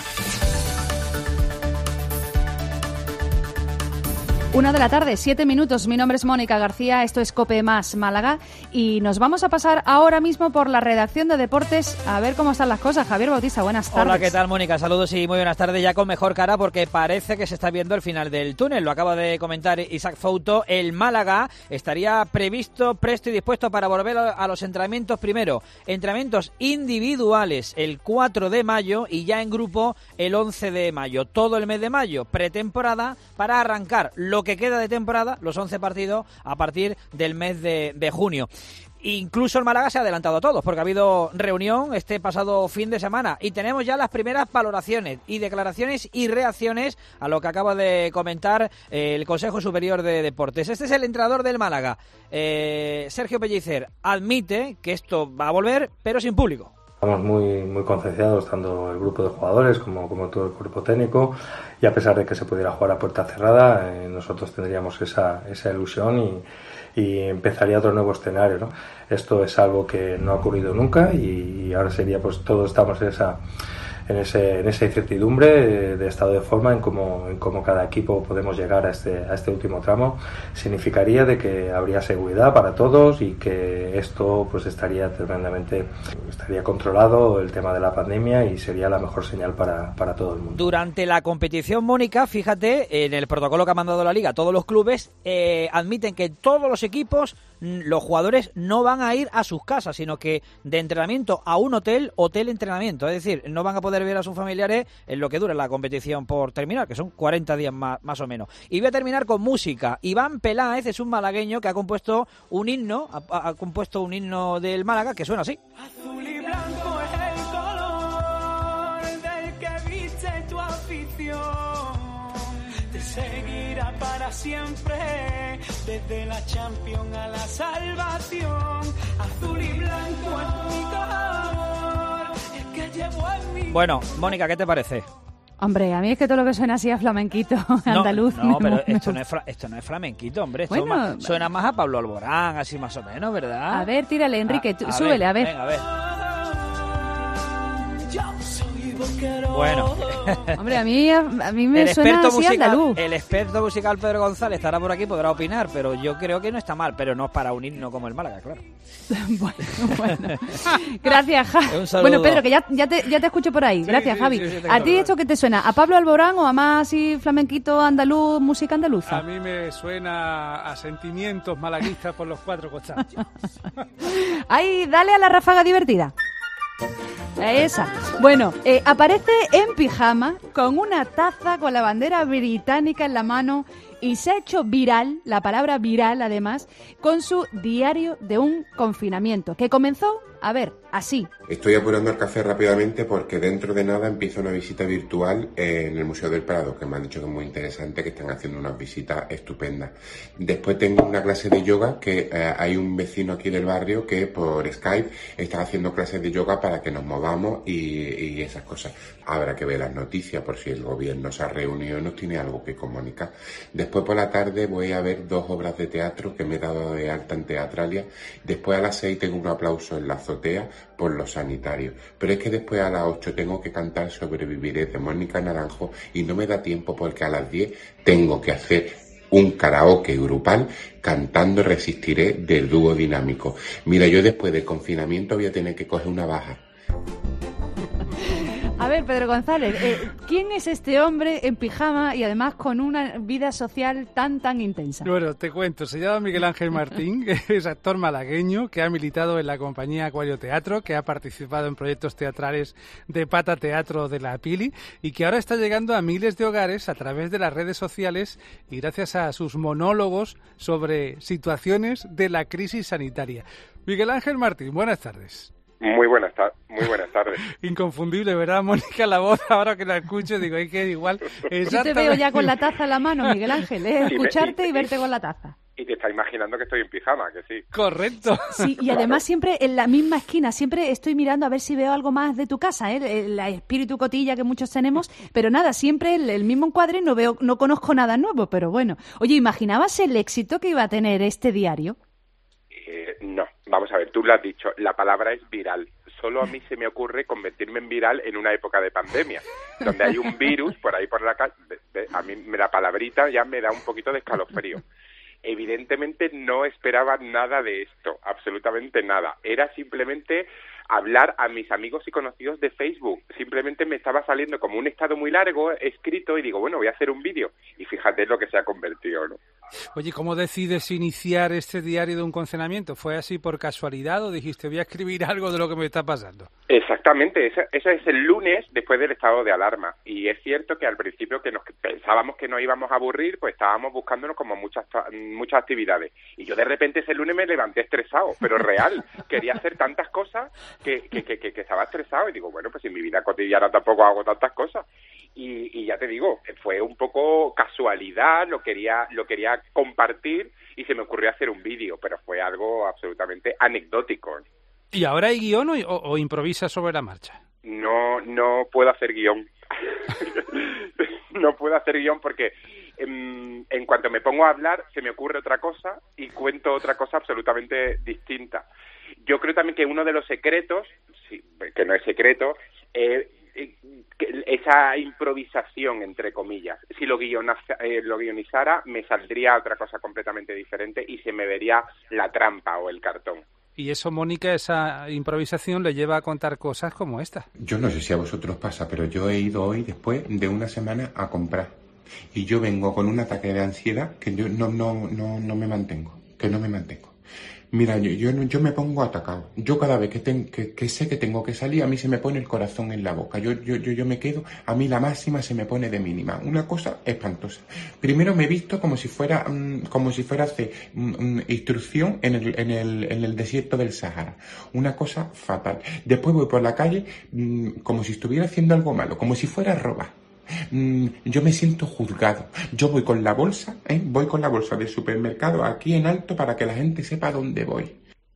Speaker 3: 1 de la tarde, 7 minutos. Mi nombre es Mónica García, esto es COPE más Málaga y nos vamos a pasar ahora mismo por la redacción de deportes a ver cómo están las cosas. Javier Bautista, buenas tardes.
Speaker 15: Hola, ¿qué tal, Mónica? Saludos y muy buenas tardes, ya con mejor cara porque parece que se está viendo el final del túnel. Lo acaba de comentar Isaac Fouto. El Málaga estaría previsto, presto y dispuesto para volver a los entrenamientos primero. Entrenamientos individuales el 4 de mayo y ya en grupo el 11 de mayo. Todo el mes de mayo, pretemporada para arrancar lo que queda de temporada, los 11 partidos, a partir del mes de junio. Incluso el Málaga se ha adelantado a todos, porque ha habido reunión este pasado fin de semana y tenemos ya las primeras valoraciones y declaraciones y reacciones a lo que acaba de comentar el Consejo Superior de Deportes. Este es el entrenador del Málaga, Sergio Pellicer, admite que esto va a volver, pero sin público.
Speaker 16: Estamos muy concienciados, tanto el grupo de jugadores como todo el cuerpo técnico, y a pesar de que se pudiera jugar a puerta cerrada, nosotros tendríamos esa ilusión y empezaría otro nuevo escenario, ¿no? Esto es algo que no ha ocurrido nunca y ahora sería, pues todos estamos en esa incertidumbre de estado de forma en cómo cada equipo podemos llegar a este último tramo. Significaría de que habría seguridad para todos y que esto pues estaría controlado el tema de la pandemia y sería la mejor señal para todo el mundo.
Speaker 15: Durante la competición, Mónica, fíjate, en el protocolo que ha mandado la Liga, todos los clubes admiten que todos los equipos, los jugadores no van a ir a sus casas, sino que de entrenamiento a un hotel-entrenamiento. Es decir, no van a poder ver a sus familiares en lo que dura la competición por terminar, que son 40 días más o menos. Y voy a terminar con música. Iván Peláez es un malagueño que ha compuesto un himno, del Málaga que suena así.
Speaker 8: Azul y blanco es el color del que viste tu afición. Te seguirá para siempre, desde la Champions a la salvación. Azul y blanco es mi color, el que llevo en mi...
Speaker 15: Bueno, Mónica, ¿qué te parece?
Speaker 3: Hombre, a mí es que todo lo que suena así a flamenquito, andaluz.
Speaker 15: No, pero esto no es flamenquito, hombre. Esto
Speaker 3: bueno,
Speaker 15: suena más a Pablo Alborán, así más o menos, ¿verdad?
Speaker 3: A ver, tírale, Enrique, súbele, a ver.
Speaker 15: Venga, a ver. Bueno.
Speaker 3: Hombre, a mí me suena así andaluz.
Speaker 15: El experto musical Pedro González estará por aquí, podrá opinar, pero yo creo que no está mal, pero no es para un himno como el Málaga, claro.
Speaker 3: Bueno. Gracias, Javi. Bueno, Pedro, que ya te escucho por ahí. Gracias, Javi.
Speaker 17: Sí,
Speaker 3: ¿A ti esto qué te suena? ¿A Pablo Alborán o a más así flamenquito andaluz, música andaluza?
Speaker 17: A mí me suena a sentimientos malaguistas por los cuatro costados.
Speaker 3: Ay, dale a la ráfaga divertida. Esa. Bueno, aparece en pijama con una taza con la bandera británica en la mano y se ha hecho viral, la palabra viral además, con su diario de un confinamiento, que comenzó, a ver, así.
Speaker 18: Estoy apurando el café rápidamente porque dentro de nada empieza una visita virtual en el Museo del Prado, que me han dicho que es muy interesante, que están haciendo unas visitas estupendas. Después tengo una clase de yoga, que hay un vecino aquí del barrio que por Skype está haciendo clases de yoga para que nos movamos y esas cosas. Habrá que ver las noticias por si el gobierno se ha reunido y nos tiene algo que comunicar. Después por la tarde voy a ver 2 obras de teatro que me he dado de alta en Teatralia. Después a las 6 tengo un aplauso en la azotea por los sanitarios. Pero es que después a las 8 tengo que cantar Sobreviviré de Mónica Naranjo y no me da tiempo porque a las 10 tengo que hacer un karaoke grupal cantando Resistiré del dúo Dinámico. Mira, yo después del confinamiento voy a tener que coger una baja.
Speaker 3: A ver, Pedro González, ¿quién es este hombre en pijama y además con una vida social tan intensa?
Speaker 17: Bueno, te cuento, se llama Miguel Ángel Martín, es actor malagueño que ha militado en la compañía Acuario Teatro, que ha participado en proyectos teatrales de Pata Teatro de la Pili y que ahora está llegando a miles de hogares a través de las redes sociales y gracias a sus monólogos sobre situaciones de la crisis sanitaria. Miguel Ángel Martín, buenas tardes.
Speaker 19: Muy buenas tardes.
Speaker 17: Inconfundible, ¿verdad, Mónica? La voz, ahora que la escucho, digo, hay que igual...
Speaker 3: Yo te veo ya con la taza en la mano, Miguel Ángel, escucharte y verte con la taza.
Speaker 19: Y te está imaginando que estoy en pijama, que sí.
Speaker 17: Correcto.
Speaker 3: Sí, y además siempre en la misma esquina, siempre estoy mirando a ver si veo algo más de tu casa, el espíritu cotilla que muchos tenemos, pero nada, siempre el mismo encuadre, no conozco nada nuevo, pero bueno. Oye, ¿imaginabas el éxito que iba a tener este diario?
Speaker 19: No, vamos a ver, tú lo has dicho, la palabra es viral. Solo a mí se me ocurre convertirme en viral en una época de pandemia, donde hay un virus por ahí por la calle. A mí la palabrita ya me da un poquito de escalofrío. Evidentemente no esperaba nada de esto, absolutamente nada. Era simplemente hablar a mis amigos y conocidos de Facebook. Simplemente me estaba saliendo como un estado muy largo, escrito, y digo, bueno, voy a hacer un vídeo. Y fíjate lo que se ha convertido, ¿no?
Speaker 17: Oye, ¿cómo decides iniciar este diario de un confinamiento? ¿Fue así por casualidad o dijiste, voy a escribir algo de lo que me está pasando?
Speaker 19: Exactamente, eso es el lunes después del estado de alarma. Y es cierto que al principio que nos pensábamos que nos íbamos a aburrir, pues estábamos buscándonos como muchas actividades. Y yo de repente ese lunes me levanté estresado, pero real. Quería hacer tantas cosas que estaba estresado y digo, bueno, pues en mi vida cotidiana tampoco hago tantas cosas. Y ya te digo, fue un poco casualidad, lo quería compartir y se me ocurrió hacer un vídeo, pero fue algo absolutamente anecdótico.
Speaker 17: ¿Y ahora hay guión o improvisas sobre la marcha?
Speaker 19: No puedo hacer guión. No puedo hacer guión porque en cuanto me pongo a hablar se me ocurre otra cosa y cuento otra cosa absolutamente distinta. Yo creo también que uno de los secretos, sí, que no es secreto, esa improvisación, entre comillas. Si lo guionizara, me saldría otra cosa completamente diferente y se me vería la trampa o el cartón.
Speaker 17: Y eso, Mónica, esa improvisación le lleva a contar cosas como esta.
Speaker 18: Yo no sé si a vosotros pasa, pero yo he ido hoy, después de una semana, a comprar. Y yo vengo con un ataque de ansiedad que yo no me mantengo. Mira, yo me pongo atacado. Yo cada vez que sé que tengo que salir, a mí se me pone el corazón en la boca. Yo me quedo, a mí la máxima se me pone de mínima. Una cosa espantosa. Primero me he visto como si fuera hacer instrucción en el desierto del Sahara. Una cosa fatal. Después voy por la calle como si estuviera haciendo algo malo, como si fuera a robar. Yo me siento juzgado. Yo voy con la bolsa del supermercado aquí en alto para que la gente sepa dónde voy.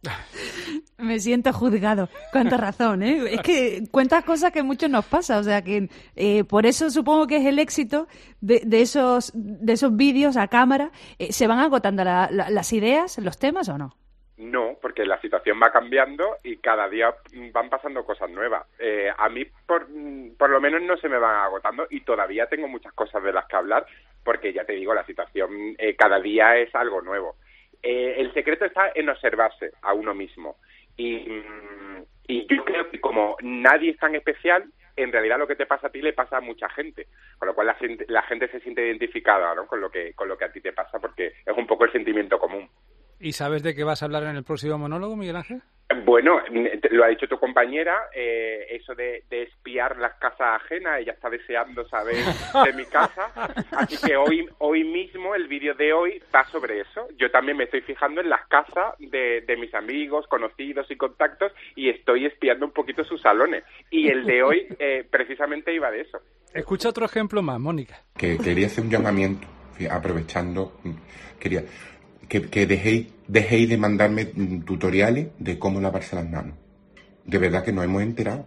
Speaker 3: Me siento juzgado. Cuánta razón, ¿eh? Es que cuentas cosas que a muchos nos pasa, o sea que por eso supongo que es el éxito de esos vídeos a cámara. ¿Se van agotando las ideas, los temas o no?
Speaker 19: No, porque la situación va cambiando y cada día van pasando cosas nuevas. A mí, por lo menos, no se me van agotando y todavía tengo muchas cosas de las que hablar porque, ya te digo, la situación cada día es algo nuevo. El secreto está en observarse a uno mismo. Y yo creo que como nadie es tan especial, en realidad lo que te pasa a ti le pasa a mucha gente, con lo cual la gente se siente identificada, ¿no? con lo que a ti te pasa, porque es un poco el sentimiento común.
Speaker 17: ¿Y sabes de qué vas a hablar en el próximo monólogo, Miguel Ángel?
Speaker 19: Bueno, lo ha dicho tu compañera, eso de espiar las casas ajenas, ella está deseando saber de mi casa, así que hoy mismo, el vídeo de hoy va sobre eso. Yo también me estoy fijando en las casas de mis amigos, conocidos y contactos y estoy espiando un poquito sus salones. Y el de hoy precisamente iba de eso.
Speaker 17: Escucha otro ejemplo más, Mónica.
Speaker 18: Que quería hacer un llamamiento, aprovechando, que dejéis de mandarme tutoriales de cómo lavarse las manos. De verdad que nos hemos enterado.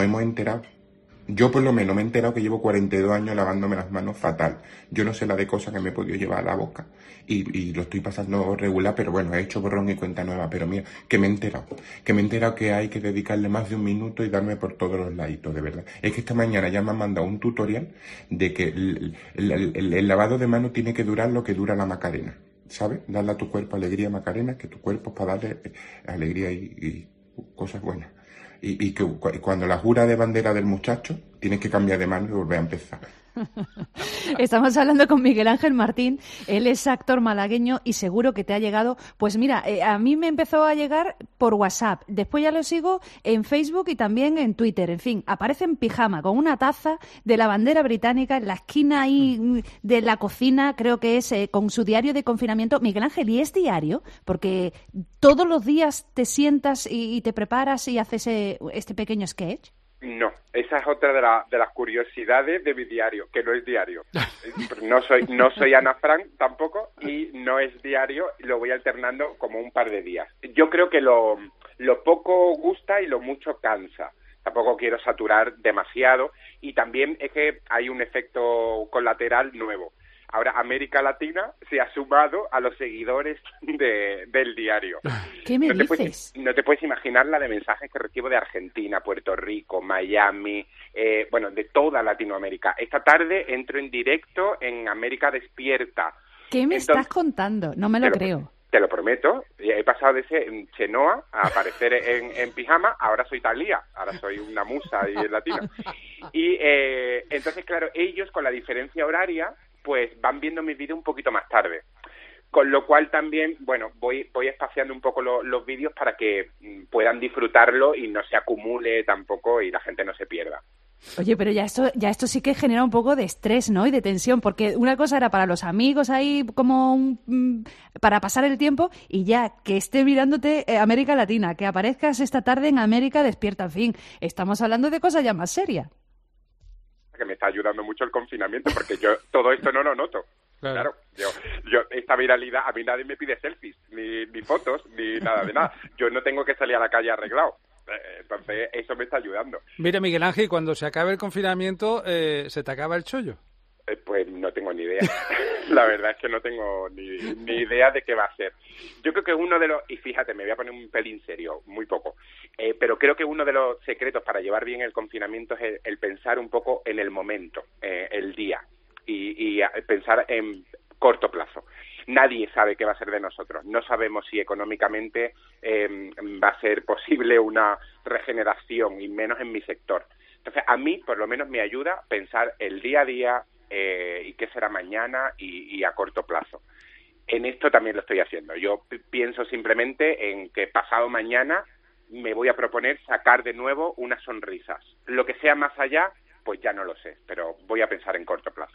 Speaker 18: Yo por lo menos me he enterado que llevo 42 años lavándome las manos fatal. Yo no sé la de cosas que me he podido llevar a la boca y lo estoy pasando regular, pero bueno, he hecho borrón y cuenta nueva. Pero mira, que me he enterado que hay que dedicarle más de un minuto y darme por todos los laditos, de verdad. Es que esta mañana ya me han mandado un tutorial de que el lavado de manos tiene que durar lo que dura la Macarena. ¿Sabes? Darle a tu cuerpo alegría, Macarena, que tu cuerpo es para darle alegría y cosas buenas. Y que cuando la jura de bandera del muchacho, tienes que cambiar de mano y volver a empezar.
Speaker 3: Estamos hablando con Miguel Ángel Martín, él es actor malagueño y seguro que te ha llegado, pues mira, a mí me empezó a llegar por WhatsApp, después ya lo sigo en Facebook y también en Twitter, en fin, aparece en pijama con una taza de la bandera británica en la esquina ahí de la cocina, creo que es con su diario de confinamiento. Miguel Ángel, ¿y es diario? Porque todos los días te sientas y te preparas y haces este pequeño sketch.
Speaker 19: No, esa es otra de las curiosidades de mi diario, que no es diario. No soy Ana Frank tampoco y no es diario, lo voy alternando como un par de días. Yo creo que lo poco gusta y lo mucho cansa. Tampoco quiero saturar demasiado y también es que hay un efecto colateral nuevo. Ahora América Latina se ha sumado a los seguidores del diario.
Speaker 3: ¿Qué me dices?
Speaker 19: No te puedes imaginar la de mensajes que recibo de Argentina, Puerto Rico, Miami, de toda Latinoamérica. Esta tarde entro en directo en América Despierta.
Speaker 3: ¿Qué me estás contando? No me lo creo.
Speaker 19: Te lo prometo. He pasado de ser Chenoa a aparecer en pijama, ahora soy Thalía, ahora soy una musa y latina. Y entonces, claro, ellos con la diferencia horaria pues van viendo mis vídeos un poquito más tarde. Con lo cual también, voy espaciando un poco los vídeos para que puedan disfrutarlo y no se acumule tampoco y la gente no se pierda.
Speaker 3: Oye, pero ya esto sí que genera un poco de estrés, ¿no? Y de tensión, porque una cosa era para los amigos ahí como para pasar el tiempo y ya que esté mirándote América Latina, que aparezcas esta tarde en América Despierta, en fin, estamos hablando de cosas ya más serias.
Speaker 19: Que me está ayudando mucho el confinamiento porque yo todo esto no lo noto. Claro, yo esta viralidad, a mí nadie me pide selfies, ni fotos, ni nada de nada. Yo no tengo que salir a la calle arreglado. Entonces eso me está ayudando.
Speaker 17: Mira, Miguel Ángel, cuando se acabe el confinamiento, ¿se te acaba el chollo?
Speaker 19: Pues no tengo ni idea. La verdad es que no tengo ni idea de qué va a ser. Yo creo que uno de los... Y fíjate, me voy a poner un pelín serio, muy poco. Pero creo que uno de los secretos para llevar bien el confinamiento es el pensar un poco en el momento, el día. Y pensar en corto plazo. Nadie sabe qué va a ser de nosotros. No sabemos si económicamente va a ser posible una regeneración, y menos en mi sector. Entonces, a mí, por lo menos, me ayuda pensar el día a día y qué será mañana y a corto plazo. En esto también lo estoy haciendo. Yo pienso simplemente en que pasado mañana me voy a proponer sacar de nuevo unas sonrisas. Lo que sea más allá, pues ya no lo sé, pero voy a pensar en corto plazo.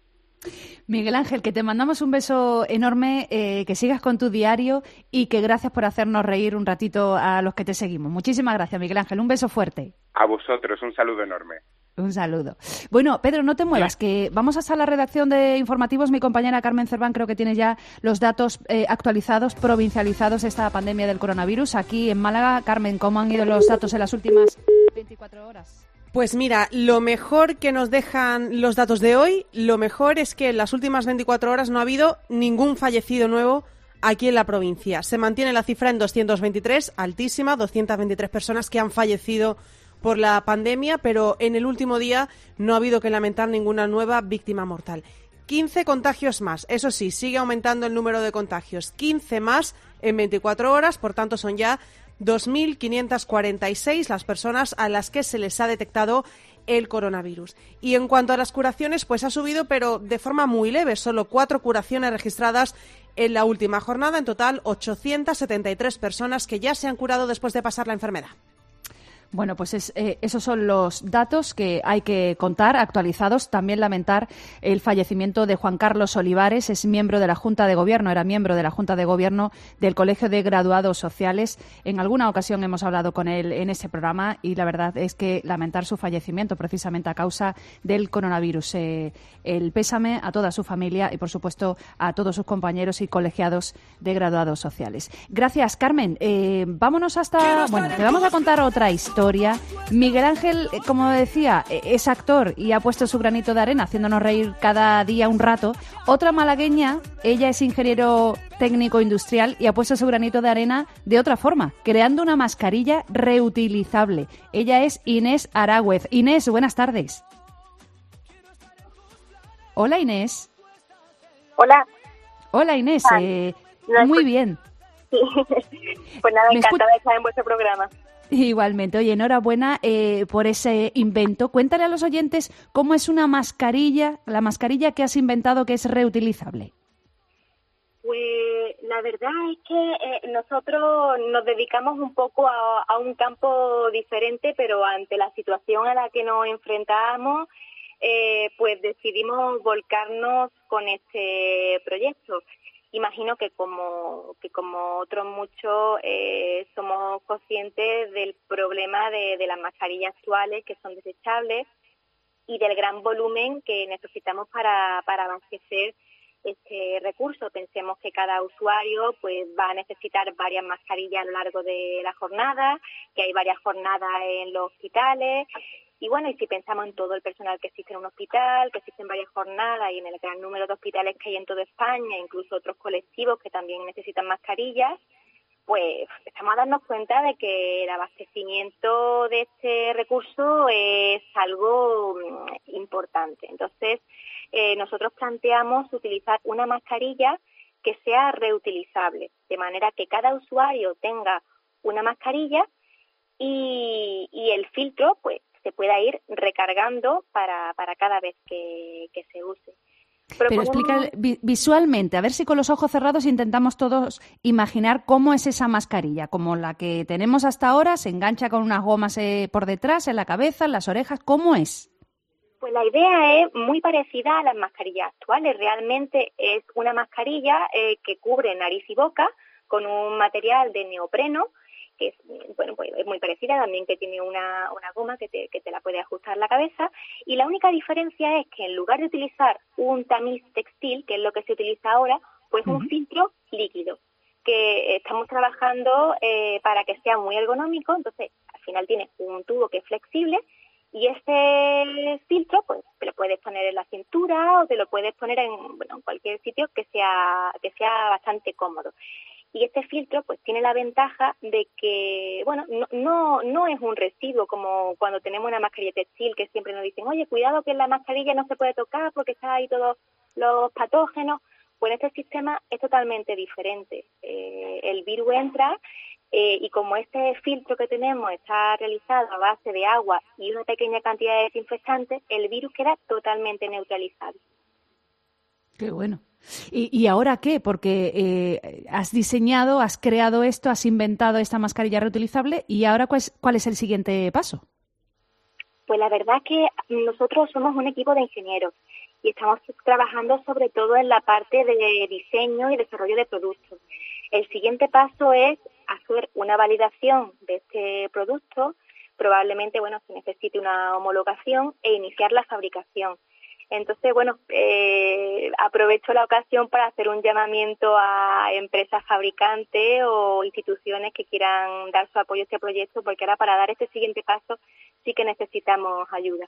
Speaker 3: Miguel Ángel, que te mandamos un beso enorme, que sigas con tu diario y que gracias por hacernos reír un ratito a los que te seguimos. Muchísimas gracias, Miguel Ángel. Un beso fuerte.
Speaker 19: A vosotros, un saludo enorme.
Speaker 3: Un saludo. Bueno, Pedro, no te muevas, que vamos hasta la redacción de informativos. Mi compañera Carmen Cerván creo que tiene ya los datos actualizados, provincializados de esta pandemia del coronavirus. Aquí en Málaga, Carmen, ¿cómo han ido los datos en las últimas 24 horas?
Speaker 4: Pues mira, lo mejor que nos dejan los datos de hoy, lo mejor es que en las últimas 24 horas no ha habido ningún fallecido nuevo aquí en la provincia. Se mantiene la cifra en 223, altísima, 223 personas que han fallecido por la pandemia, pero en el último día no ha habido que lamentar ninguna nueva víctima mortal. 15 contagios más, eso sí, sigue aumentando el número de contagios, 15 más en 24 horas, por tanto son ya 2.546 las personas a las que se les ha detectado el coronavirus. Y en cuanto a las curaciones, pues ha subido, pero de forma muy leve, solo 4 curaciones registradas en la última jornada, en total 873 personas que ya se han curado después de pasar la enfermedad.
Speaker 3: Bueno, pues esos son los datos que hay que contar, actualizados. También lamentar el fallecimiento de Juan Carlos Olivares, es miembro de la Junta de Gobierno, era miembro de la Junta de Gobierno del Colegio de Graduados Sociales. En alguna ocasión hemos hablado con él en ese programa y la verdad es que lamentar su fallecimiento precisamente a causa del coronavirus. El pésame a toda su familia y, por supuesto, a todos sus compañeros y colegiados de Graduados Sociales. Gracias, Carmen. Vámonos hasta... Bueno, te vamos a contar otra historia. Miguel Ángel, como decía, es actor y ha puesto su granito de arena haciéndonos reír cada día un rato. Otra malagueña, ella es ingeniero técnico industrial y ha puesto su granito de arena de otra forma, creando una mascarilla reutilizable. Ella es Inés Aragüez. Inés, buenas tardes. Hola, Inés.
Speaker 20: Hola.
Speaker 3: Hola, Inés. Muy bien.
Speaker 20: Sí. Pues nada, encantada de estar en vuestro programa.
Speaker 3: Igualmente. Oye, enhorabuena por ese invento. Cuéntale a los oyentes cómo es una mascarilla, la mascarilla que has inventado que es reutilizable.
Speaker 20: Pues la verdad es que nosotros nos dedicamos un poco a un campo diferente, pero ante la situación a la que nos enfrentamos, pues decidimos volcarnos con este proyecto. Imagino que como otros muchos somos conscientes del problema de las mascarillas actuales que son desechables y del gran volumen que necesitamos para abastecer este recurso. Pensemos que cada usuario pues va a necesitar varias mascarillas a lo largo de la jornada, que hay varias jornadas en los hospitales. Y bueno, y si pensamos en todo el personal que existe en un hospital, que existen varias jornadas y en el gran número de hospitales que hay en toda España, incluso otros colectivos que también necesitan mascarillas, pues estamos a darnos cuenta de que el abastecimiento de este recurso es algo importante. Entonces, nosotros planteamos utilizar una mascarilla que sea reutilizable, de manera que cada usuario tenga una mascarilla y el filtro pues se pueda ir recargando para cada vez que se use.
Speaker 3: Pero explica visualmente, a ver si con los ojos cerrados intentamos todos imaginar cómo es esa mascarilla, como la que tenemos hasta ahora, se engancha con unas gomas por detrás, en la cabeza, en las orejas, ¿cómo es?
Speaker 20: Pues la idea es muy parecida a las mascarillas actuales. Realmente es una mascarilla que cubre nariz y boca con un material de neopreno, que es, bueno, pues es muy parecida también, que tiene una goma que te la puede ajustar la cabeza, y la única diferencia es que en lugar de utilizar un tamiz textil, que es lo que se utiliza ahora, pues un filtro líquido, que estamos trabajando para que sea muy ergonómico. Entonces al final tiene un tubo que es flexible y este filtro pues te lo puedes poner en la cintura o te lo puedes poner en cualquier sitio que sea bastante cómodo. Y este filtro pues tiene la ventaja de que, bueno, no es un residuo como cuando tenemos una mascarilla textil, que siempre nos dicen, oye, cuidado que en la mascarilla no se puede tocar porque están ahí todos los patógenos. Pues en este sistema es totalmente diferente. El virus entra y como este filtro que tenemos está realizado a base de agua y una pequeña cantidad de desinfectante, el virus queda totalmente neutralizado.
Speaker 3: Qué bueno. ¿Y ahora qué? Porque has diseñado, has creado esto, has inventado esta mascarilla reutilizable, y ahora ¿cuál es el siguiente paso?
Speaker 20: Pues la verdad es que nosotros somos un equipo de ingenieros y estamos trabajando sobre todo en la parte de diseño y desarrollo de productos. El siguiente paso es hacer una validación de este producto, probablemente se necesite una homologación e iniciar la fabricación. Entonces, aprovecho la ocasión para hacer un llamamiento a empresas fabricantes o instituciones que quieran dar su apoyo a este proyecto, porque ahora para dar este siguiente paso sí que necesitamos ayuda.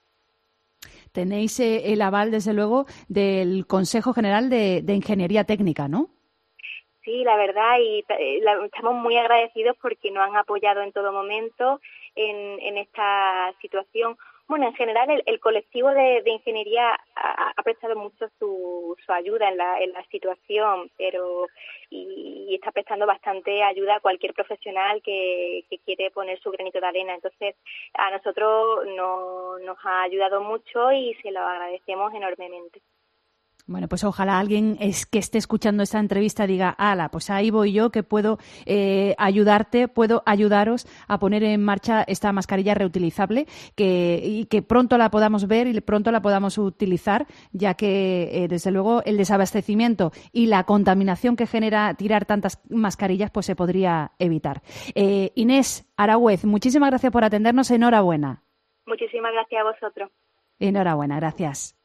Speaker 3: Tenéis el aval, desde luego, del Consejo General de Ingeniería Técnica, ¿no?
Speaker 20: Sí, la verdad, y estamos muy agradecidos porque nos han apoyado en todo momento en esta situación. Bueno, en general el colectivo de ingeniería ha prestado mucho su ayuda en la situación, y está prestando bastante ayuda a cualquier profesional que quiere poner su granito de arena. Entonces, a nosotros nos ha ayudado mucho y se lo agradecemos enormemente.
Speaker 3: Bueno, pues ojalá alguien que esté escuchando esta entrevista diga, ala, pues ahí voy yo, que puedo ayudarte, puedo ayudaros a poner en marcha esta mascarilla reutilizable, y que pronto la podamos ver y pronto la podamos utilizar, ya que desde luego el desabastecimiento y la contaminación que genera tirar tantas mascarillas pues se podría evitar. Inés Aragüez, muchísimas gracias por atendernos, enhorabuena.
Speaker 20: Muchísimas gracias a vosotros.
Speaker 3: Enhorabuena, gracias.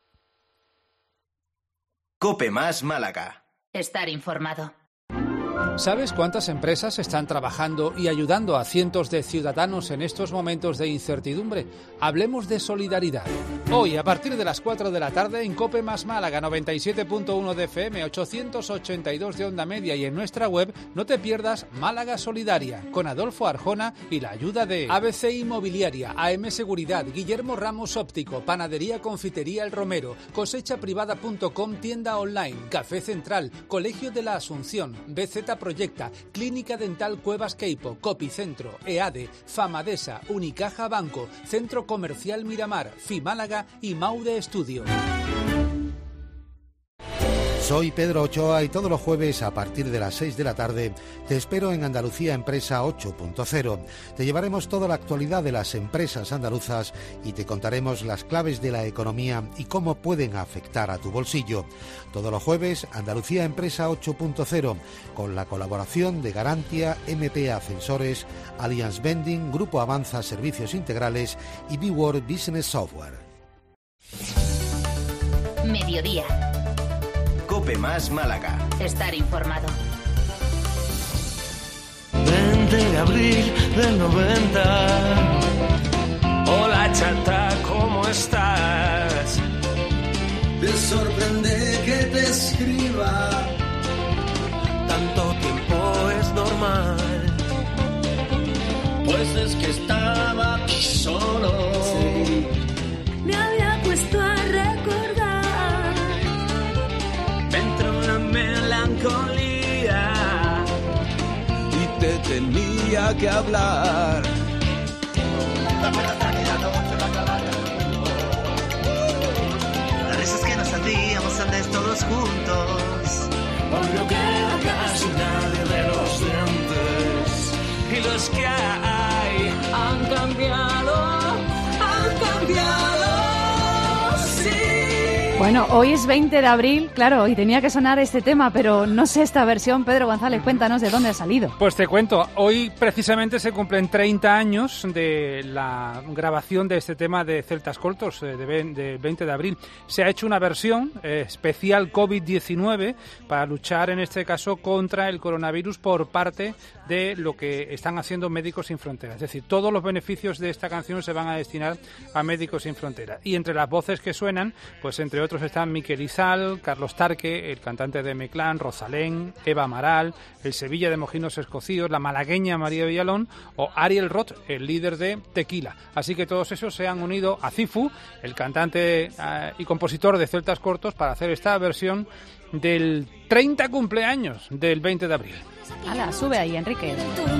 Speaker 1: COPE Más Málaga.
Speaker 21: Estar informado.
Speaker 10: ¿Sabes cuántas empresas están trabajando y ayudando a cientos de ciudadanos en estos momentos de incertidumbre? Hablemos de solidaridad. Hoy, a partir de las 4 de la tarde, en COPE Más Málaga, 97.1 de FM, 882 de onda media, y en nuestra web, no te pierdas Málaga Solidaria, con Adolfo Arjona y la ayuda de ABC Inmobiliaria, AM Seguridad, Guillermo Ramos Óptico, Panadería Confitería El Romero, cosechaprivada.com, tienda online, Café Central, Colegio de la Asunción, BZ Proyecta, Clínica Dental Cuevas Queipo, Copicentro, EADE, Famadesa, Unicaja Banco, Centro Comercial Miramar, Fimálaga y Maude Estudio.
Speaker 21: Soy Pedro Ochoa y todos los jueves a partir de las 6 de la tarde te espero en Andalucía Empresa 8.0. Te llevaremos toda la actualidad de las empresas andaluzas y te contaremos las claves de la economía y cómo pueden afectar a tu bolsillo. Todos los jueves Andalucía Empresa 8.0 con la colaboración de Garantia, MP Ascensores, Allianz Vending, Grupo Avanza Servicios Integrales y B-World Business Software.
Speaker 22: Mediodía.
Speaker 1: Cope Más Málaga.
Speaker 22: Estar informado.
Speaker 8: 20 de abril del 90. Hola chata, ¿cómo estás? Te sorprende que te escriba. Tanto tiempo es normal. Pues es que estaba aquí solo. Sí.
Speaker 23: Me había puesto a recordar.
Speaker 8: Entró una melancolía y te tenía que hablar.
Speaker 24: Las risas que nos hacíamos antes todos juntos.
Speaker 8: Hoy no queda casi nadie de los dientes. Y los que hay han cambiado, sí.
Speaker 3: Bueno, hoy es 20 de abril, claro, y tenía que sonar este tema, pero no sé esta versión. Pedro González, cuéntanos de dónde ha salido.
Speaker 17: Pues te cuento, hoy precisamente se cumplen 30 años de la grabación de este tema de Celtas Cortos, de 20 de abril. Se ha hecho una versión especial COVID-19 para luchar, en este caso, contra el coronavirus por parte de lo que están haciendo Médicos Sin Fronteras. Es decir, todos los beneficios de esta canción se van a destinar a Médicos Sin Fronteras. Y entre las voces que suenan, pues entre otros están Miquel Izal, Carlos Tarque, el cantante de Meclán, Rosalén, Eva Amaral, el Sevilla de Mojinos Escocíos, la malagueña María Villalón o Ariel Roth, el líder de Tequila. Así que todos esos se han unido a Cifu, el cantante y compositor de Celtas Cortos, para hacer esta versión del 30 cumpleaños del 20 de abril.
Speaker 3: Hala, sube ahí, Enrique.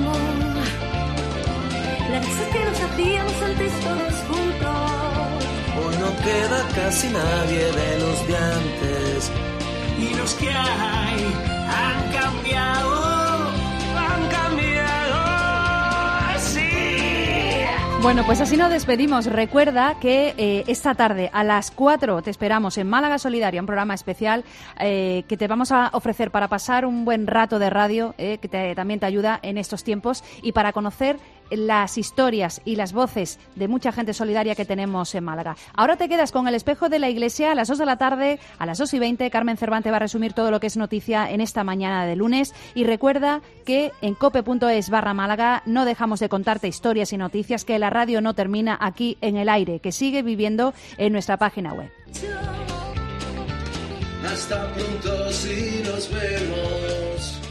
Speaker 23: Las risas que nos hacíamos antes todos juntos.
Speaker 8: Hoy no queda casi nadie de los de antes. Y los que hay han cambiado, sí.
Speaker 3: Bueno, pues así nos despedimos. Recuerda que esta tarde a las 4 te esperamos en Málaga Solidaria, un programa especial que te vamos a ofrecer para pasar un buen rato de radio, que también te ayuda en estos tiempos, y para conocer las historias y las voces de mucha gente solidaria que tenemos en Málaga. Ahora te quedas con El Espejo de la Iglesia a las 2 de la tarde, a las 2:20. Carmen Cervantes va a resumir todo lo que es noticia en esta mañana de lunes. Y recuerda que en cope.es/Málaga no dejamos de contarte historias y noticias, que la radio no termina aquí en el aire, que sigue viviendo en nuestra página web.
Speaker 8: Hasta pronto si nos vemos.